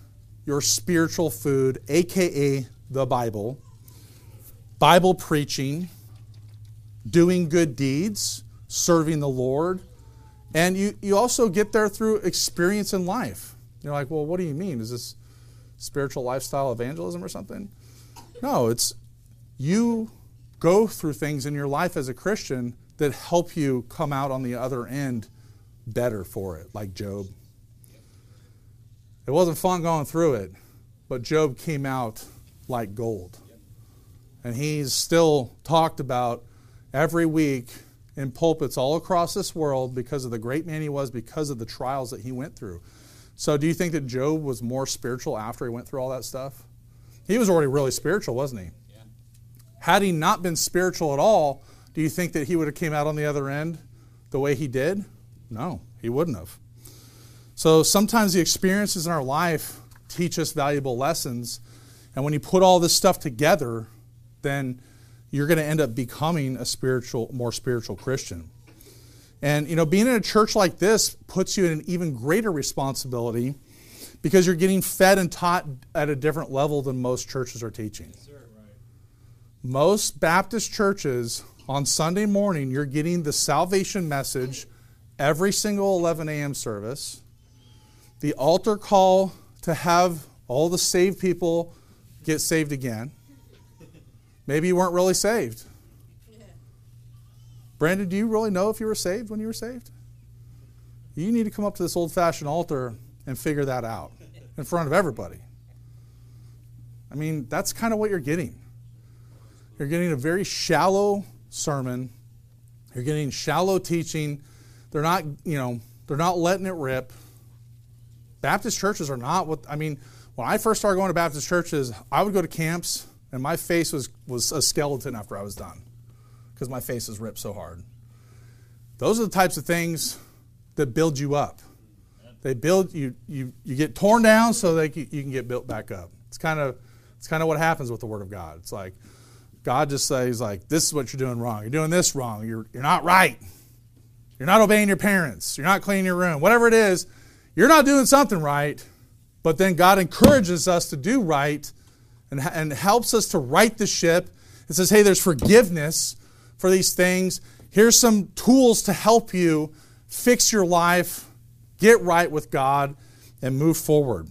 your spiritual food, a.k.a. the Bible, Bible preaching, doing good deeds, serving the Lord, and you also get there through experience in life. You're like, well, what do you mean? Is this spiritual lifestyle evangelism or something? No, it's you go through things in your life as a Christian that help you come out on the other end better for it, like Job. It wasn't fun going through it, but Job came out like gold. And he's still talked about every week in pulpits all across this world because of the great man he was, because of the trials that he went through. So do you think that Job was more spiritual after he went through all that stuff? He was already really spiritual, wasn't he? Yeah. Had he not been spiritual at all, do you think that he would have came out on the other end the way he did? No, he wouldn't have. So sometimes the experiences in our life teach us valuable lessons, and when you put all this stuff together, then you're going to end up becoming a more spiritual Christian. And, being in a church like this puts you in an even greater responsibility because you're getting fed and taught at a different level than most churches are teaching. Yes, sir. Right. Most Baptist churches, on Sunday morning, you're getting the salvation message every single 11 a.m. service, the altar call to have all the saved people get saved again. Maybe you weren't really saved. Brandon, do you really know if you were saved when you were saved? You need to come up to this old-fashioned altar and figure that out in front of everybody. I mean, that's kind of what you're getting. You're getting a very shallow sermon. You're getting shallow teaching. They're not letting it rip. Baptist churches are not when I first started going to Baptist churches, I would go to camps and my face was a skeleton after I was done because my face is ripped so hard. Those are the types of things that build you up. They build you get torn down so that you can get built back up. It's kind of what happens with the Word of God. It's like God just says, like, this is what you're doing wrong. You're doing this wrong. You're not right. You're not obeying your parents. You're not cleaning your room. Whatever it is, you're not doing something right. But then God encourages us to do right and helps us to right the ship. It says, hey, there's forgiveness for these things. Here's some tools to help you fix your life, get right with God, and move forward.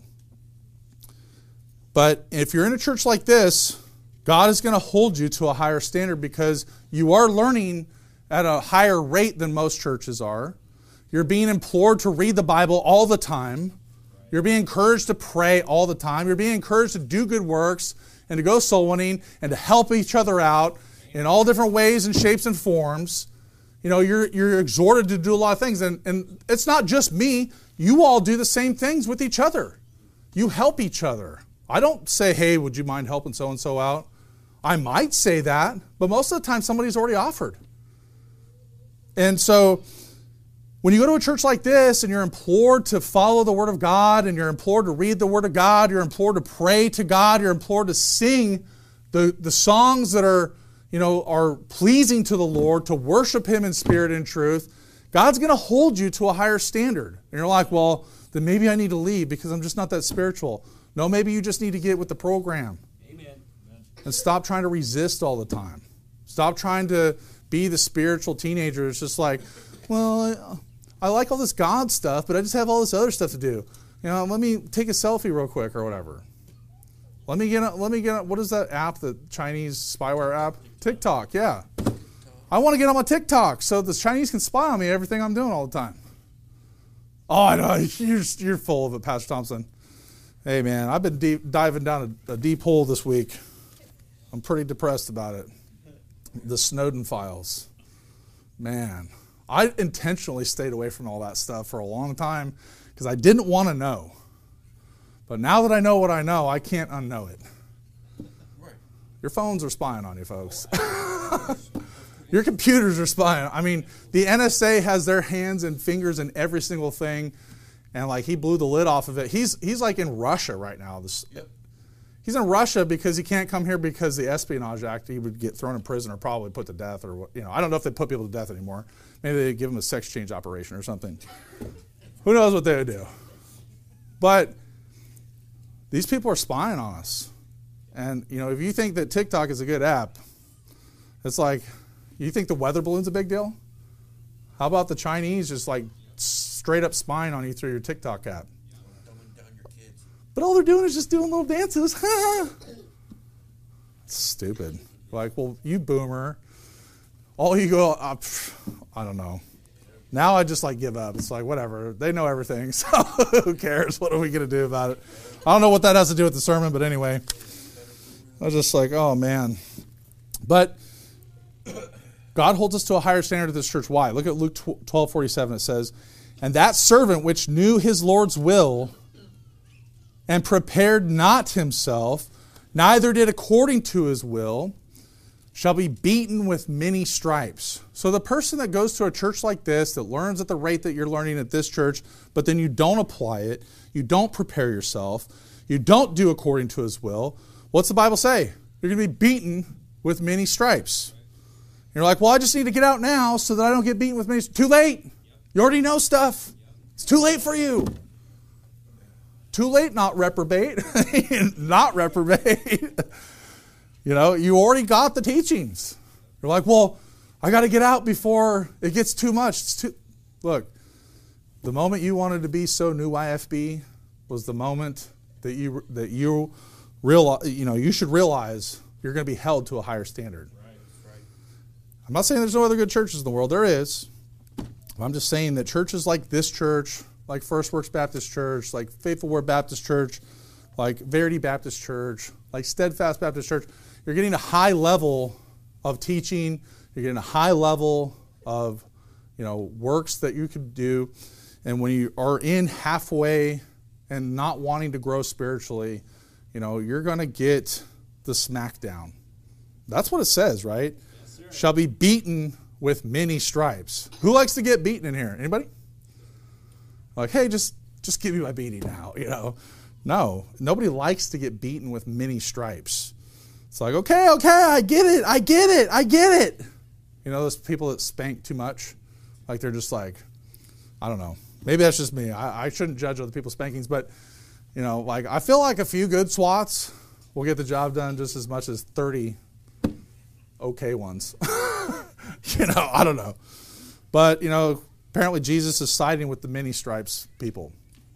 But if you're in a church like this, God is going to hold you to a higher standard because you are learning at a higher rate than most churches are. You're being implored to read the Bible all the time. You're being encouraged to pray all the time. You're being encouraged to do good works and to go soul winning and to help each other out in all different ways and shapes and forms. You're exhorted to do a lot of things. And it's not just me. You all do the same things with each other. You help each other. I don't say, hey, would you mind helping so-and-so out? I might say that, but most of the time somebody's already offered. And so when you go to a church like this and you're implored to follow the Word of God and you're implored to read the Word of God, you're implored to pray to God, you're implored to sing the songs that are pleasing to the Lord, to worship Him in spirit and truth, God's going to hold you to a higher standard. And you're like, well, then maybe I need to leave because I'm just not that spiritual. No, maybe you just need to get with the program. Amen. And stop trying to resist all the time. Stop trying to be the spiritual teenager. It's just like, well, I like all this God stuff, but I just have all this other stuff to do. Let me take a selfie real quick or whatever. Let me get what is that app, the Chinese spyware app? TikTok, yeah. I want to get on my TikTok so the Chinese can spy on me, everything I'm doing all the time. Oh, I know. You're full of it, Pastor Thompson. Hey, man, I've been diving down a deep hole this week. I'm pretty depressed about it. The Snowden files. Man, I intentionally stayed away from all that stuff for a long time because I didn't want to know. But now that I know what I know, I can't unknow it. Your phones are spying on you, folks. Your computers are spying. I mean, the NSA has their hands and fingers in every single thing, and he blew the lid off of it. He's like in Russia right now. He's in Russia because he can't come here because the Espionage Act, he would get thrown in prison or probably put to death, or I don't know if they put people to death anymore. Maybe they give him a sex change operation or something. Who knows what they would do? But These people are spying on us. And, if you think that TikTok is a good app, it's like, you think the weather balloon's a big deal? How about the Chinese just like straight up spying on you through your TikTok app? But all they're doing is just doing little dances. It's stupid. Like, well, you boomer. All you go, I don't know. Now I just like give up. It's like, whatever. They know everything, so who cares? What are we going to do about it? I don't know what that has to do with the sermon, but anyway. I was just like, oh, man. But God holds us to a higher standard at this church. Why? Look at Luke 12:47. It says, and that servant which knew his Lord's will and prepared not himself, neither did according to his will, shall be beaten with many stripes. So the person that goes to a church like this, that learns at the rate that you're learning at this church, but then you don't apply it, you don't prepare yourself, you don't do according to his will, what's the Bible say? You're going to be beaten with many stripes. You're like, well, I just need to get out now so that I don't get beaten with many stripes. Too late. You already know stuff. It's too late for you. Too late, not reprobate. Not reprobate. You already got the teachings. You're like, well, I got to get out before it gets too much. Look, the moment you wanted to be so new YFB was the moment that you realize, you should realize you're going to be held to a higher standard. Right. I'm not saying there's no other good churches in the world. There is. I'm just saying that churches like this church, like First Works Baptist Church, like Faithful Word Baptist Church, like Verity Baptist Church, like Steadfast Baptist Church, you're getting a high level of teaching. You're getting a high level of, works that you could do. And when you are in halfway and not wanting to grow spiritually, you're going to get the smackdown. That's what it says, right? Yes, sir. Shall be beaten with many stripes. Who likes to get beaten in here? Anybody? Like, hey, just give me my beating now, No, nobody likes to get beaten with many stripes. It's like, okay, I get it. Those people that spank too much, like they're just like, I don't know. Maybe that's just me. I shouldn't judge other people's spankings, but, I feel like a few good swats will get the job done just as much as 30 okay ones. I don't know. But, apparently Jesus is siding with the many stripes people.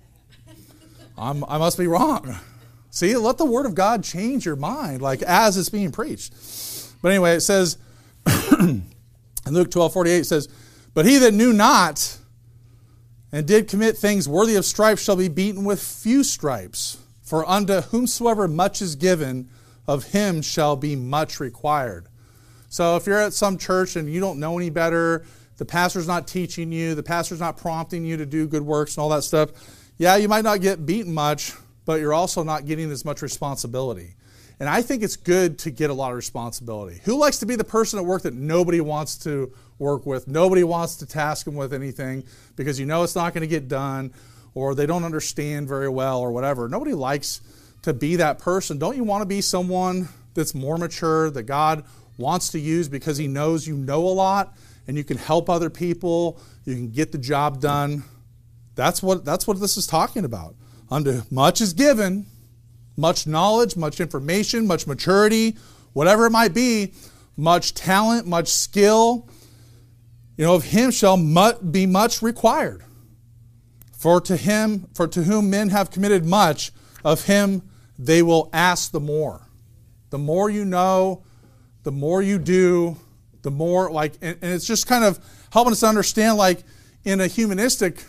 I must be wrong. See, let the word of God change your mind, like as it's being preached. But anyway, it says, in Luke 12:48, it says, but he that knew not and did commit things worthy of stripes shall be beaten with few stripes. For unto whomsoever much is given, of him shall be much required. So if you're at some church and you don't know any better, the pastor's not teaching you, the pastor's not prompting you to do good works and all that stuff, yeah, you might not get beaten much, but you're also not getting as much responsibility. And I think it's good to get a lot of responsibility. Who likes to be the person at work that nobody wants to work with, nobody wants to task them with anything because it's not going to get done, or they don't understand very well or whatever? Nobody likes to be that person. Don't you want to be someone that's more mature, that God wants to use because he knows you know a lot and you can help other people, you can get the job done? That's what this is talking about. Unto much is given, much knowledge, much information, much maturity, whatever it might be, much talent, much skill, of him shall be much required. For to whom men have committed much, of him they will ask the more. The more you know, the more you do, the more and it's just kind of helping us understand, like in a humanistic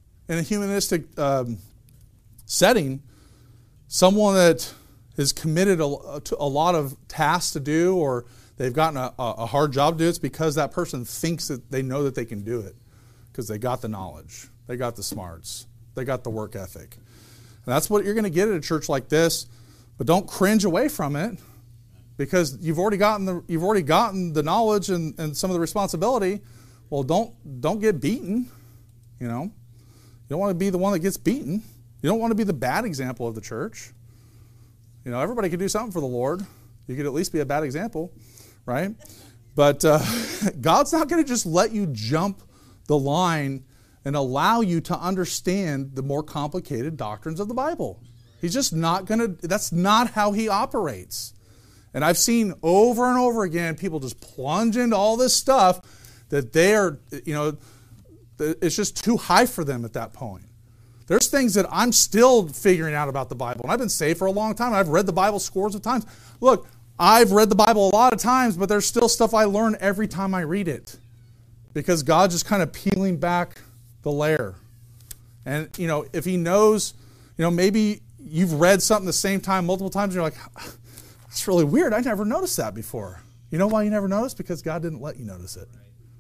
setting, someone that is committed to a lot of tasks to do, or they've gotten a hard job to do, it's because that person thinks that they know that they can do it because they got the knowledge, they got the smarts, they got the work ethic. And that's what you're going to get at a church like this. But don't cringe away from it because you've already gotten the knowledge and some of the responsibility. Well, don't get beaten. You don't want to be the one that gets beaten. You don't want to be the bad example of the church. Everybody can do something for the Lord. You could at least be a bad example, right? But God's not going to just let you jump the line and allow you to understand the more complicated doctrines of the Bible. He's just not going to, that's not how he operates. And I've seen over and over again people just plunge into all this stuff that they are, it's just too high for them at that point. There's things that I'm still figuring out about the Bible. And I've been saved for a long time. I've read the Bible scores of times. Look, I've read the Bible a lot of times, but there's still stuff I learn every time I read it. Because God's just kind of peeling back the layer. And, if He knows, maybe you've read something the same time multiple times, and you're like, that's really weird. I never noticed that before. You know why you never noticed? Because God didn't let you notice it.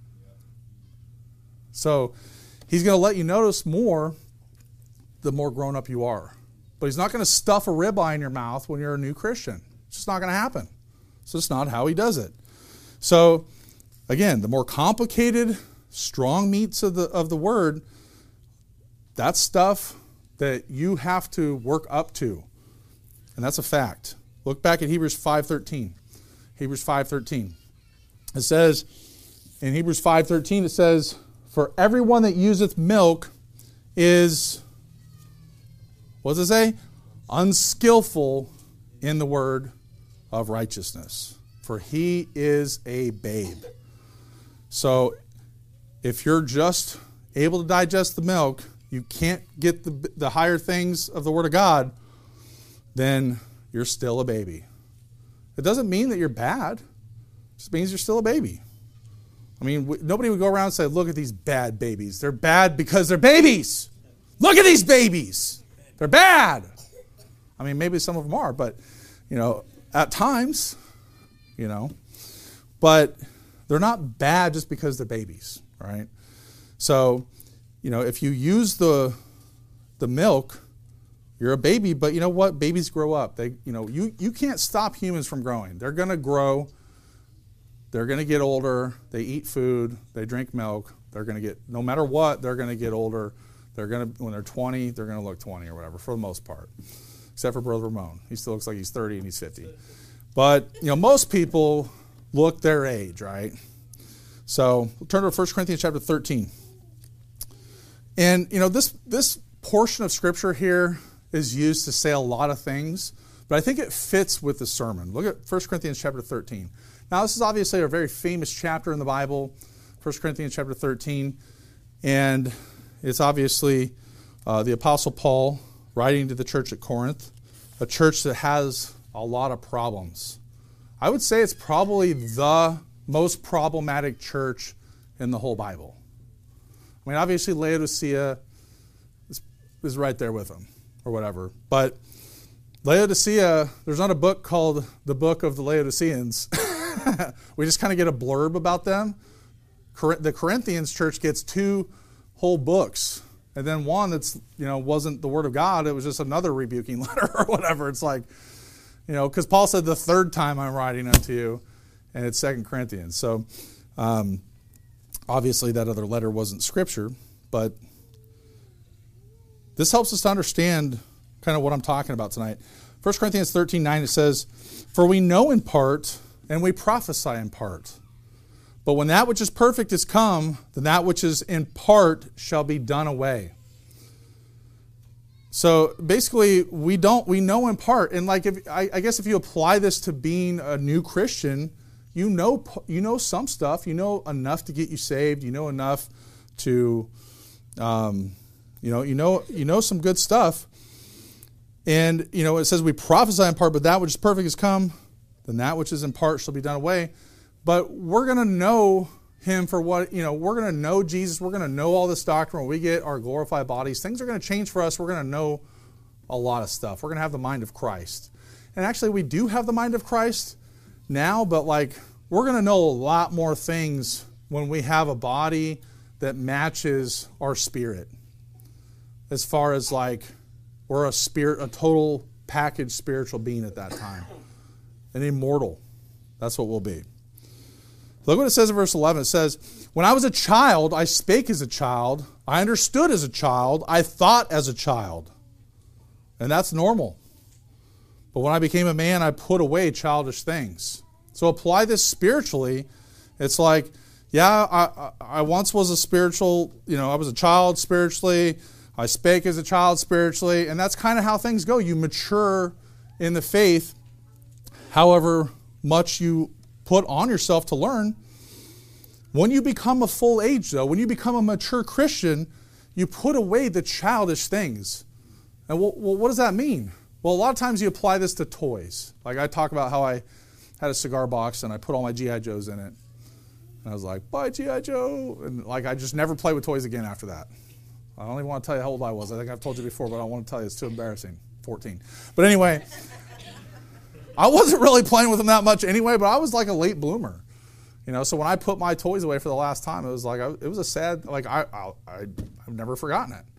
So He's going to let you notice more the more grown up you are. But He's not going to stuff a ribeye in your mouth when you're a new Christian. It's just not going to happen. So it's not how He does it. So, again, the more complicated, strong meats of the Word, that's stuff that you have to work up to. And that's a fact. Look back at Hebrews 5:13. Hebrews 5:13. It says, in Hebrews 5:13, it says, for everyone that useth milk is, what does it say? Unskillful in the word of righteousness. For he is a babe. So, if you're just able to digest the milk, you can't get the higher things of the Word of God, then you're still a baby. It doesn't mean that you're bad. It just means you're still a baby. I mean, nobody would go around and say, look at these bad babies. They're bad because they're babies. Look at these babies. They're bad. I mean, maybe some of them are, but, at times, but they're not bad just because they're babies, right? So, if you use the milk, you're a baby, but you know what? Babies grow up. They, you can't stop humans from growing. They're going to grow. They're going to get older. They eat food. They drink milk. They're going to get, no matter what, they're going to get older. They're going to, when they're 20, they're going to look 20 or whatever, for the most part. Except for Brother Ramon. He still looks like he's 30 and he's 50. But, most people look their age, right? So, we'll turn to 1 Corinthians chapter 13. And, this portion of Scripture here is used to say a lot of things, but I think it fits with the sermon. Look at 1 Corinthians chapter 13. Now, this is obviously a very famous chapter in the Bible, 1 Corinthians chapter 13, and it's obviously the Apostle Paul writing to the church at Corinth, a church that has a lot of problems. I would say it's probably the most problematic church in the whole Bible. I mean, obviously Laodicea is right there with them, or whatever. But Laodicea, there's not a book called the Book of the Laodiceans. We just kind of get a blurb about them. The Corinthians church gets 2 whole books. And then one that's, wasn't the Word of God. It was just another rebuking letter or whatever. It's like, because Paul said the 3rd time I'm writing unto you, and it's 2 Corinthians. So, obviously that other letter wasn't Scripture, but this helps us to understand kind of what I'm talking about tonight. 1 Corinthians 13:9, it says, for we know in part, and we prophesy in part. But when that which is perfect is come, then that which is in part shall be done away. So basically, we know in part. And I guess if you apply this to being a new Christian, you know some stuff. You know enough to get you saved. You know enough to, you know some good stuff. And, it says we prophesy in part, but that which is perfect is come, then that which is in part shall be done away. But we're going to know Him for what, we're going to know Jesus. We're going to know all this doctrine. When we get our glorified bodies, things are going to change for us. We're going to know a lot of stuff. We're going to have the mind of Christ. And actually, we do have the mind of Christ now, but we're going to know a lot more things when we have a body that matches our spirit. As far as we're a total packaged spiritual being at that time. An immortal. That's what we'll be. Look what it says in verse 11. It says, when I was a child, I spake as a child. I understood as a child. I thought as a child. And that's normal. But when I became a man, I put away childish things. So apply this spiritually. It's I once was a spiritual, I was a child spiritually. I spake as a child spiritually, and that's kind of how things go. You mature in the faith, however much you put on yourself to learn. When you become a full age, though, when you become a mature Christian, you put away the childish things. And well, what does that mean? Well, a lot of times you apply this to toys. Like I talk about how I had a cigar box and I put all my G.I. Joes in it. And I was like, bye, G.I. Joe. And like I just never played with toys again after that. I don't even want to tell you how old I was. I think I've told you before, but I don't want to tell you. It's too embarrassing. 14. But anyway, I wasn't really playing with them that much anyway, but I was like a late bloomer. You know, so when I put my toys away for the last time, it was like, it was a sad, like I've never forgotten it.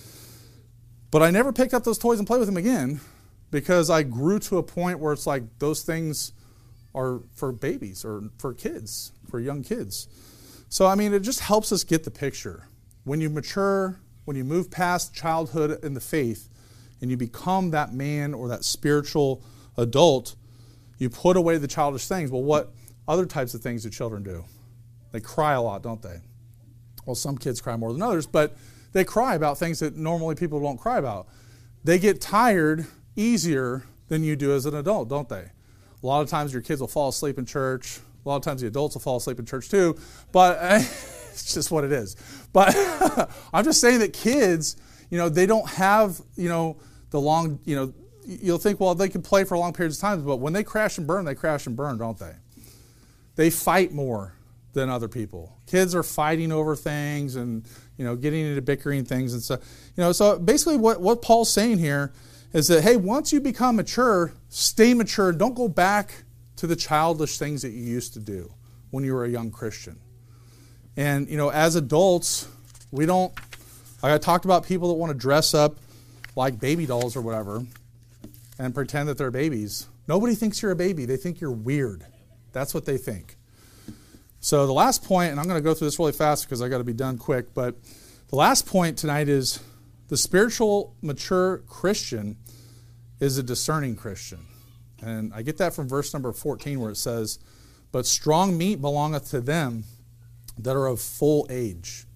But I never picked up those toys and played with them again because I grew to a point where it's like those things are for babies or for kids, for young kids. So, I mean, it just helps us get the picture. When you mature, when you move past childhood in the faith and you become that man or that spiritual adult, you put away the childish things. Well, what other types of things do children do? They cry a lot, don't they? Well, some kids cry more than others, but they cry about things that normally people don't cry about. They get tired easier than you do as an adult, don't they? A lot of times your kids will fall asleep in church. A lot of times the adults will fall asleep in church too, but it's just what it is. But I'm just saying that kids, you know, they don't have, you know, the long, you know, you'll think, well, they can play for long periods of time, but when they crash and burn, don't they? They fight more than other people. Kids are fighting over things and, you know, getting into bickering things and stuff. You know, so basically what Paul's saying here is that, hey, once you become mature, stay mature. Don't go back to the childish things that you used to do when you were a young Christian. And, you know, as adults, like I talked about people that want to dress up like baby dolls or whatever and pretend that they're babies. Nobody thinks you're a baby. They think you're weird. That's what they think. So the last point, and I'm going to go through this really fast because I got to be done quick, but the last point tonight is the spiritual mature Christian is a discerning Christian. And I get that from verse number 14 where it says, but strong meat belongeth to them that are of full age.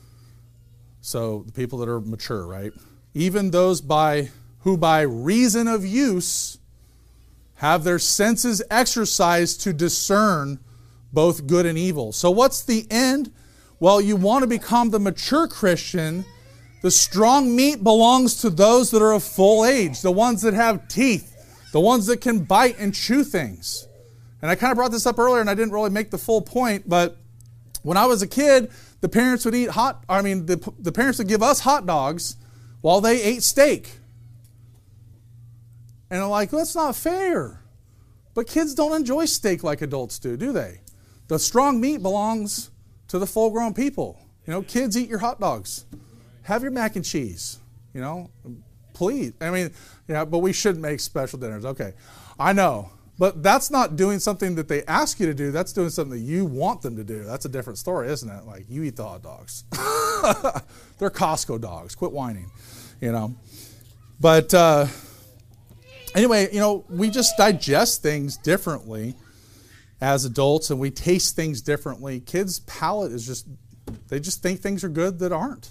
So the people that are mature, right? Even those who by reason of use have their senses exercised to discern both good and evil. So what's the end? Well, you want to become the mature Christian. The strong meat belongs to those that are of full age, the ones that have teeth, the ones that can bite and chew things. And I kind of brought this up earlier and I didn't really make the full point, but when I was a kid, the parents would the parents would give us hot dogs while they ate steak. And I'm like, that's not fair. But kids don't enjoy steak like adults do they? The strong meat belongs to the full-grown people. You know, kids, eat your hot dogs. Have your mac and cheese. You know, please. I mean, yeah, but we shouldn't make special dinners. Okay, I know. But that's not doing something that they ask you to do. That's doing something that you want them to do. That's a different story, isn't it? Like, you eat the hot dogs. They're Costco dogs. Quit whining, you know. But anyway, you know, we just digest things differently as adults, and we taste things differently. Kids' palate is they just think things are good that aren't.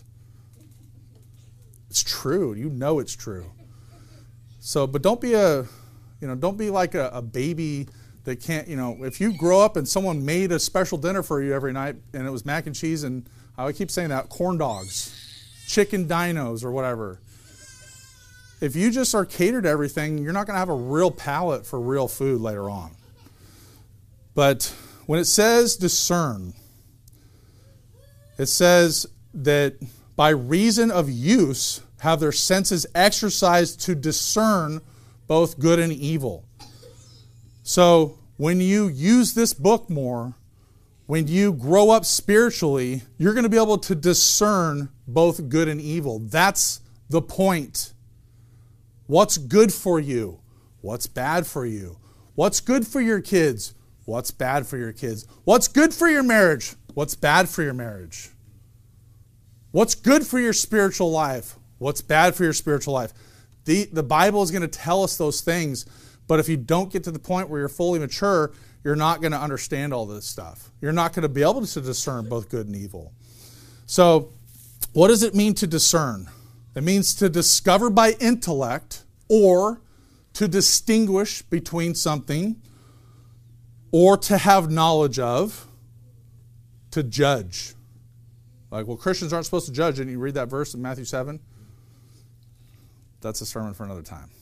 It's true. You know it's true. So, but don't be like a baby that can't, you know, if you grow up and someone made a special dinner for you every night and it was mac and cheese and I would keep saying that, corn dogs, chicken dinos or whatever. If you just are catered to everything, you're not going to have a real palate for real food later on. But when it says discern, it says that by reason of use have their senses exercised to discern both good and evil. So when you use this book more, when you grow up spiritually, you're going to be able to discern both good and evil. That's the point. What's good for you? What's bad for you? What's good for your kids? What's bad for your kids? What's good for your marriage? What's bad for your marriage? What's good for your spiritual life? What's bad for your spiritual life? The Bible is going to tell us those things, but if you don't get to the point where you're fully mature, you're not going to understand all this stuff. You're not going to be able to discern both good and evil. So, what does it mean to discern? It means to discover by intellect or to distinguish between something or to have knowledge of, to judge. Like, well, Christians aren't supposed to judge, and you read that verse in Matthew 7. That's a sermon for another time.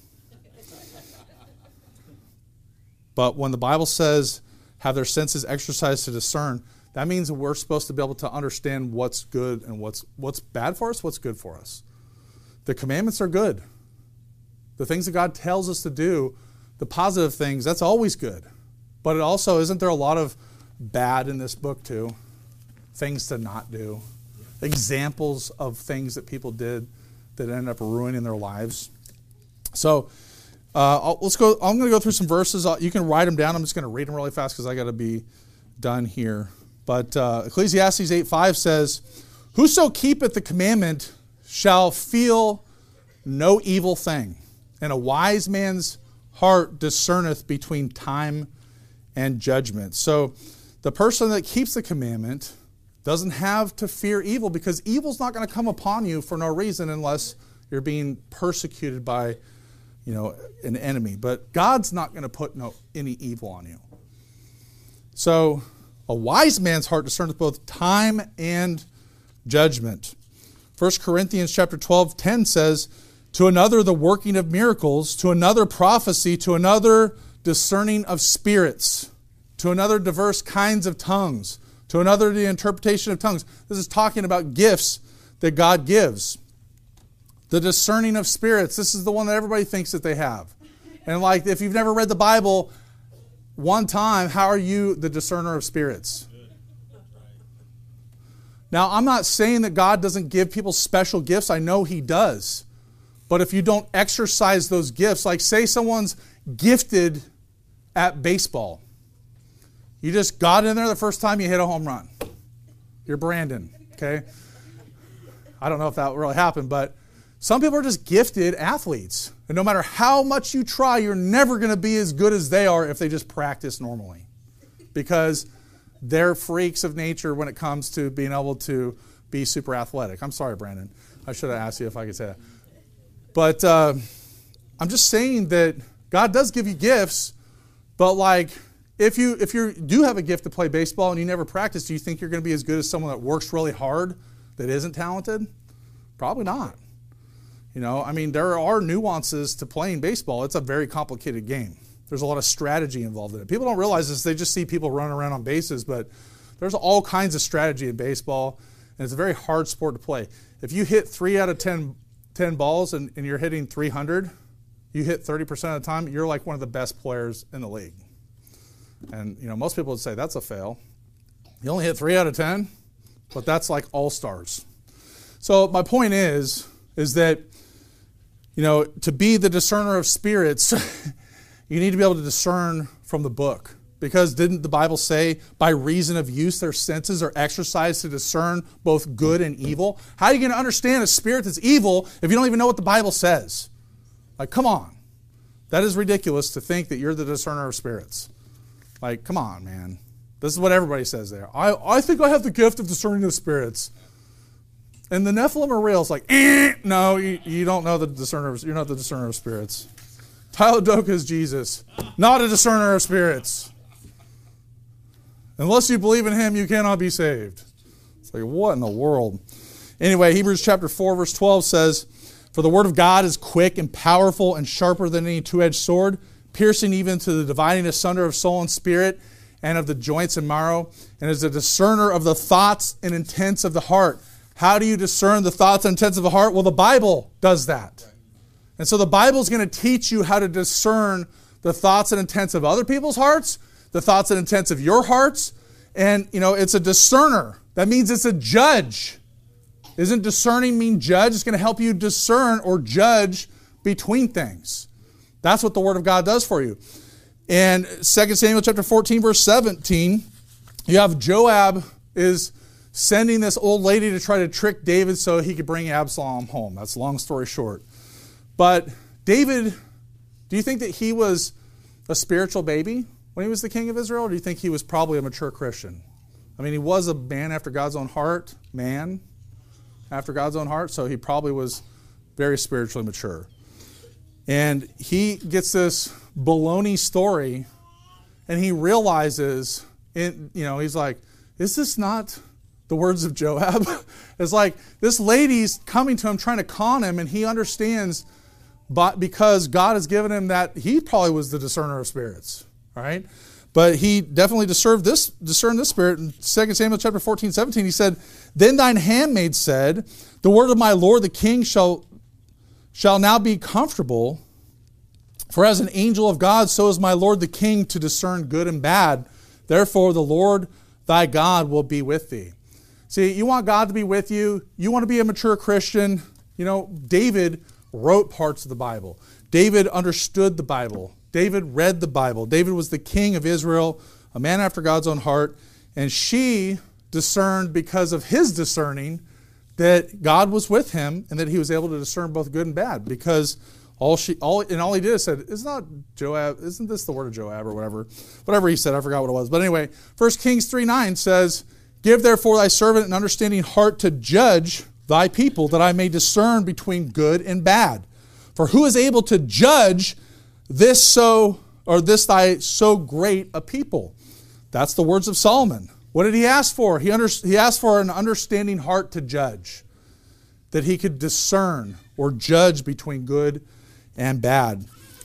But when the Bible says, have their senses exercised to discern, that means that we're supposed to be able to understand what's good and what's bad for us, what's good for us. The commandments are good. The things that God tells us to do, the positive things, that's always good. But it also, isn't there a lot of bad in this book too? Things to not do. Examples of things that people did that end up ruining their lives. So let's go. I'm going to go through some verses. You can write them down. I'm just going to read them really fast because I got to be done here. But Ecclesiastes 8:5 says, "Whoso keepeth the commandment shall feel no evil thing, and a wise man's heart discerneth between time and judgment." So the person that keeps the commandment doesn't have to fear evil, because evil's not going to come upon you for no reason unless you're being persecuted by, an enemy. But God's not going to put any evil on you. So a wise man's heart discerneth both time and judgment. 1 Corinthians chapter 12:10 says, "To another the working of miracles, to another prophecy, to another discerning of spirits, to another diverse kinds of tongues, to another the interpretation of tongues." This is talking about gifts that God gives. The discerning of spirits, this is the one that everybody thinks that they have. And like, if you've never read the Bible one time, how are you the discerner of spirits? Now, I'm not saying that God doesn't give people special gifts. I know He does. But if you don't exercise those gifts, like say someone's gifted at baseball. You just got in there the first time you hit a home run. You're Brandon, okay? I don't know if that really happened, but some people are just gifted athletes. And no matter how much you try, you're never going to be as good as they are if they just practice normally. Because they're freaks of nature when it comes to being able to be super athletic. I'm sorry, Brandon. I should have asked you if I could say that. But I'm just saying that God does give you gifts, but like, if you do have a gift to play baseball and you never practice, do you think you're going to be as good as someone that works really hard that isn't talented? Probably not. There are nuances to playing baseball. It's a very complicated game. There's a lot of strategy involved in it. People don't realize this. They just see people running around on bases, but there's all kinds of strategy in baseball, and it's a very hard sport to play. If you hit 3 out of 10 balls and you're hitting 300, you hit 30% of the time, you're like one of the best players in the league. And, most people would say that's a fail. You only hit 3 out of 10, but that's like all-stars. So my point is that, to be the discerner of spirits, you need to be able to discern from the book. Because didn't the Bible say, by reason of use, their senses are exercised to discern both good and evil? How are you going to understand a spirit that's evil if you don't even know what the Bible says? Like, come on. That is ridiculous to think that you're the discerner of spirits. Like, come on, man. This is what everybody says there. I think I have the gift of discerning of spirits. And the Nephilim are real. It's like, no, you don't know the discerner. You're not the discerner of spirits. Tylodoka is Jesus, not a discerner of spirits. Unless you believe in Him, you cannot be saved. It's like, what in the world? Anyway, Hebrews chapter 4, verse 12 says, "For the word of God is quick and powerful and sharper than any two-edged sword, piercing even to the dividing asunder of soul and spirit and of the joints and marrow, and is a discerner of the thoughts and intents of the heart." How do you discern the thoughts and intents of the heart? Well, the Bible does that. And so the Bible is going to teach you how to discern the thoughts and intents of other people's hearts, the thoughts and intents of your hearts. And, it's a discerner. That means it's a judge. Isn't discerning mean judge? It's going to help you discern or judge between things. That's what the Word of God does for you. And 2 Samuel chapter 14, verse 17, you have Joab is sending this old lady to try to trick David so he could bring Absalom home. That's a long story short. But David, do you think that he was a spiritual baby when he was the king of Israel? Or do you think he was probably a mature Christian? He was a man after God's own heart, so he probably was very spiritually mature. And he gets this baloney story, and he realizes, he's like, is this not the words of Joab? It's like this lady's coming to him trying to con him, and he understands, but because God has given him that, he probably was the discerner of spirits, all right? But he definitely discerned this spirit. In 2 Samuel chapter 14, 17, he said, then thine handmaid said, the word of my Lord the king shall now be comfortable, for as an angel of God, so is my Lord the king to discern good and bad. Therefore the Lord thy God will be with thee. See, you want God to be with you. You want to be a mature Christian. David wrote parts of the Bible. David understood the Bible. David read the Bible. David was the king of Israel, a man after God's own heart. And she discerned, because of his discerning, that God was with him and that he was able to discern both good and bad. Because all he did is said, isn't this the word of Joab or whatever? Whatever he said, I forgot what it was. But anyway, 1 Kings 3:9 says, give therefore thy servant an understanding heart to judge thy people, that I may discern between good and bad. For who is able to judge this thy so great a people? That's the words of Solomon. What did he ask for? He asked for an understanding heart to judge, that he could discern or judge between good and bad.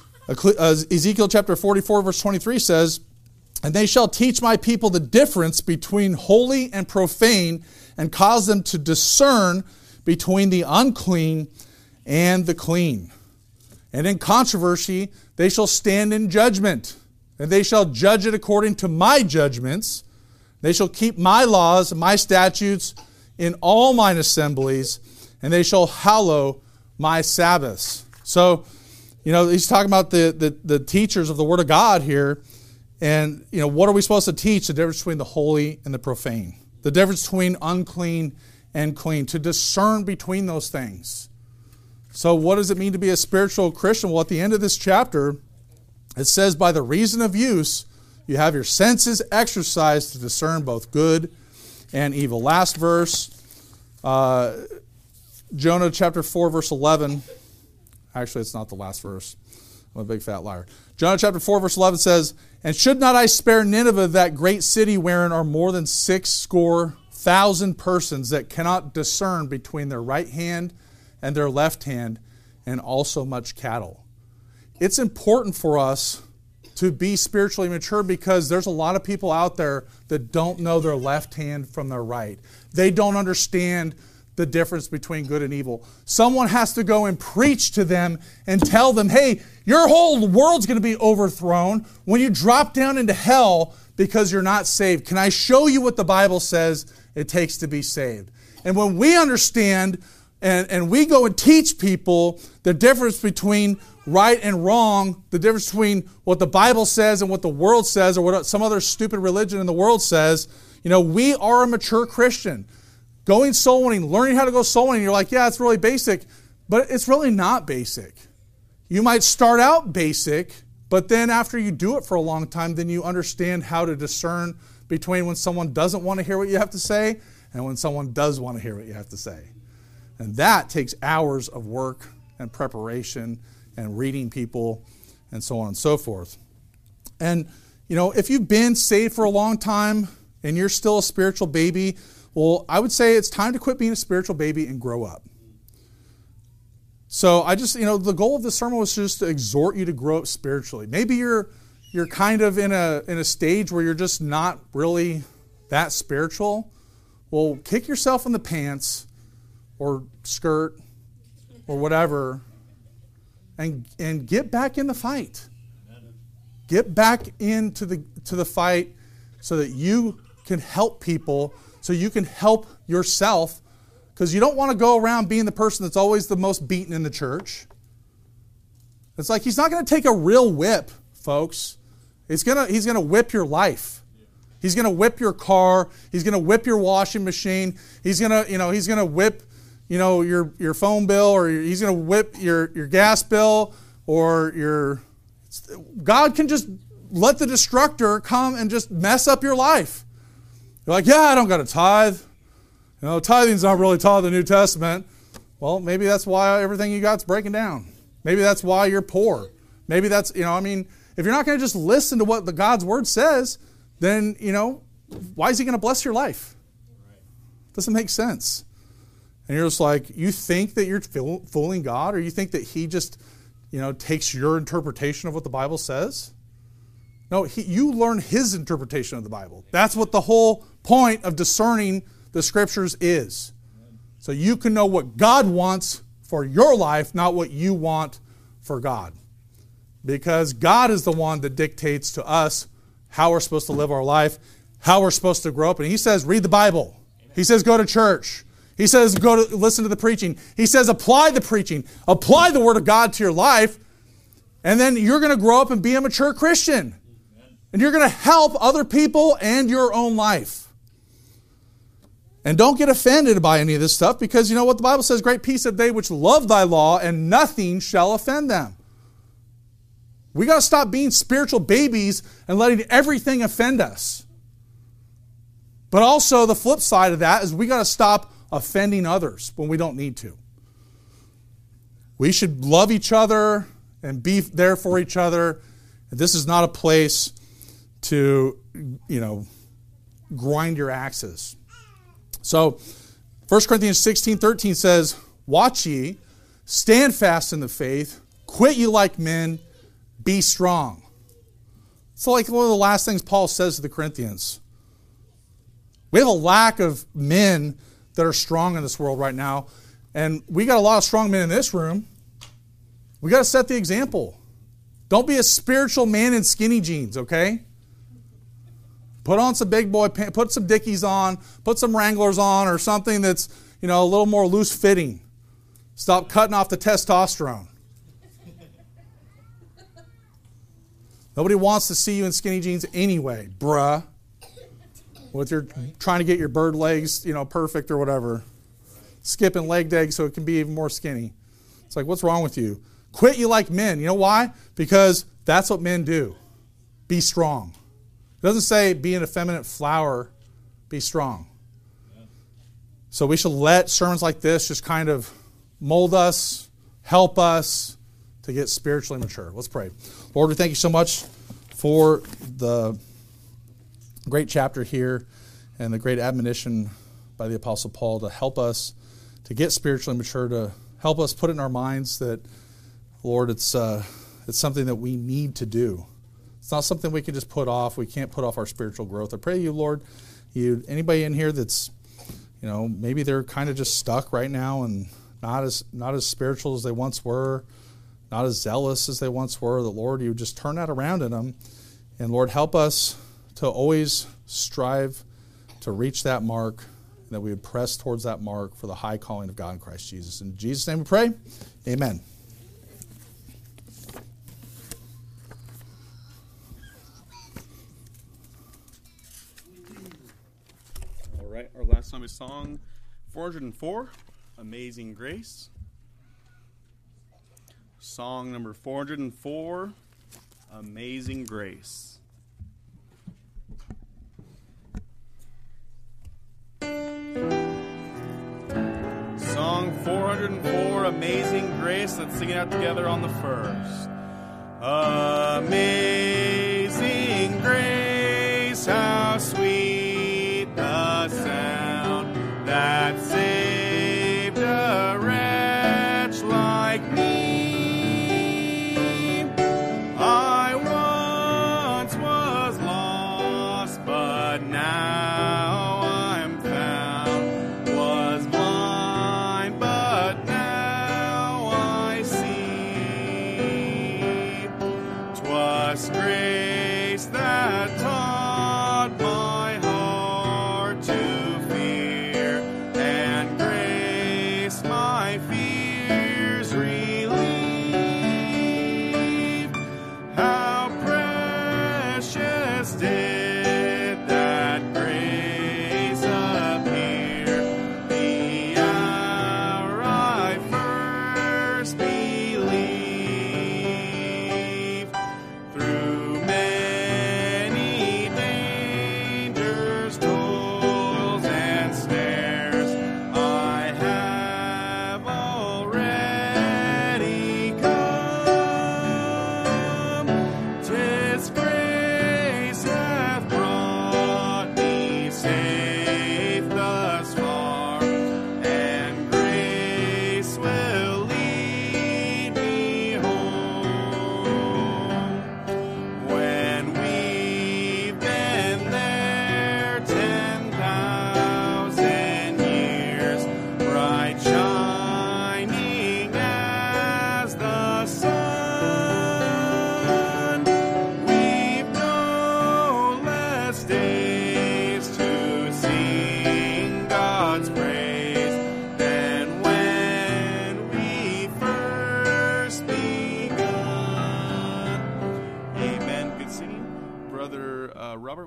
Ezekiel chapter 44 verse 23 says, and they shall teach my people the difference between holy and profane, and cause them to discern between the unclean and the clean. And in controversy they shall stand in judgment, and they shall judge it according to my judgments. They shall keep my laws and my statutes in all mine assemblies, and they shall hallow my Sabbaths. So, he's talking about the teachers of the Word of God here. And, what are we supposed to teach? The difference between the holy and the profane. The difference between unclean and clean. To discern between those things. So what does it mean to be a spiritual Christian? Well, at the end of this chapter, it says, by the reason of use, you have your senses exercised to discern both good and evil. Last verse, Jonah chapter 4, verse 11. Actually, it's not the last verse. I'm a big fat liar. Jonah chapter 4, verse 11 says, and should not I spare Nineveh, that great city wherein are more than 6,000 persons that cannot discern between their right hand and their left hand, and also much cattle. It's important for us to be spiritually mature, because there's a lot of people out there that don't know their left hand from their right. They don't understand the difference between good and evil. Someone has to go and preach to them and tell them, hey, your whole world's going to be overthrown when you drop down into hell because you're not saved. Can I show you what the Bible says it takes to be saved? And when we understand and we go and teach people the difference between right and wrong, the difference between what the Bible says and what the world says, or what some other stupid religion in the world says, we are a mature Christian. Going soul winning, learning how to go soul winning, you're like, yeah, it's really basic, but it's really not basic. You might start out basic, but then after you do it for a long time, then you understand how to discern between when someone doesn't want to hear what you have to say and when someone does want to hear what you have to say. And that takes hours of work and preparation and reading people and so on and so forth. And, if you've been saved for a long time and you're still a spiritual baby, well, I would say it's time to quit being a spiritual baby and grow up. So I just, the goal of this sermon was just to exhort you to grow up spiritually. Maybe you're kind of in a stage where you're just not really that spiritual. Well, kick yourself in the pants or skirt or whatever and get back in the fight. Get back into the fight so that you can help people, so you can help yourself, because you don't want to go around being the person that's always the most beaten in the church. It's like he's not going to take a real whip, folks. He's going to whip your life. He's going to whip your car. He's going to whip your washing machine. He's going to whip, your phone bill, or he's going to whip your gas bill, or God can just let the destructor come and just mess up your life. You're like, yeah, I don't got to tithe. Tithing's not really taught in the New Testament. Well, maybe that's why everything you got's breaking down. Maybe that's why you're poor. Maybe that's, if you're not going to just listen to what the God's Word says, then, why is He going to bless your life? Doesn't make sense. And you're just like, you think that you're fooling God, or you think that He just, takes your interpretation of what the Bible says? No, you learn His interpretation of the Bible. That's what the whole point of discerning the Scriptures is. So you can know what God wants for your life, not what you want for God. Because God is the one that dictates to us how we're supposed to live our life, how we're supposed to grow up. And He says, read the Bible. He says, go to church. He says, go to listen to the preaching. He says, apply the preaching. Apply the Word of God to your life. And then you're going to grow up and be a mature Christian. And you're going to help other people and your own life. And don't get offended by any of this stuff, because you know what the Bible says, great peace have they which love thy law, and nothing shall offend them. We got to stop being spiritual babies and letting everything offend us. But also the flip side of that is we got to stop offending others when we don't need to. We should love each other and be there for each other. This is not a place to, grind your axes. So 1 Corinthians 16:13 says, watch ye, stand fast in the faith, quit ye like men, be strong. It's like one of the last things Paul says to the Corinthians. We have a lack of men that are strong in this world right now, and we got a lot of strong men in this room. We got to set the example. Don't be a spiritual man in skinny jeans, okay? Put on some big boy pants, put some Dickies on, put some Wranglers on, or something that's, a little more loose fitting. Stop cutting off the testosterone. Nobody wants to see you in skinny jeans anyway, bruh. With your trying to get your bird legs, perfect or whatever. Skipping leg day so it can be even more skinny. It's like, what's wrong with you? Quit you like men. You know why? Because that's what men do. Be strong. It doesn't say be an effeminate flower, be strong. So we should let sermons like this just kind of mold us, help us to get spiritually mature. Let's pray. Lord, we thank you so much for the great chapter here and the great admonition by the Apostle Paul to help us to get spiritually mature, to help us put it in our minds that, Lord, it's something that we need to do. It's not something we can just put off. We can't put off our spiritual growth. I pray you, Lord, anybody in here that's, maybe they're kind of just stuck right now and not as spiritual as they once were, not as zealous as they once were, that, Lord, you just turn that around in them. And, Lord, help us to always strive to reach that mark, and that we would press towards that mark for the high calling of God in Christ Jesus. In Jesus' name we pray. Amen. All right, our last Sunday song, 404, Amazing Grace. Song number 404, Amazing Grace. Song 404, Amazing Grace. Let's sing it out together on the first. Amazing grace, how sweet the sound that saved a wretch like me. I once was lost, but now I'm found. Was blind, but now I see. 'Twas grace that taught my heart to fear, and grace my fears relieved. How precious did that grace appear the hour I first believed. Through many dangers, toils, and snares, I have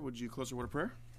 would you close our word of prayer?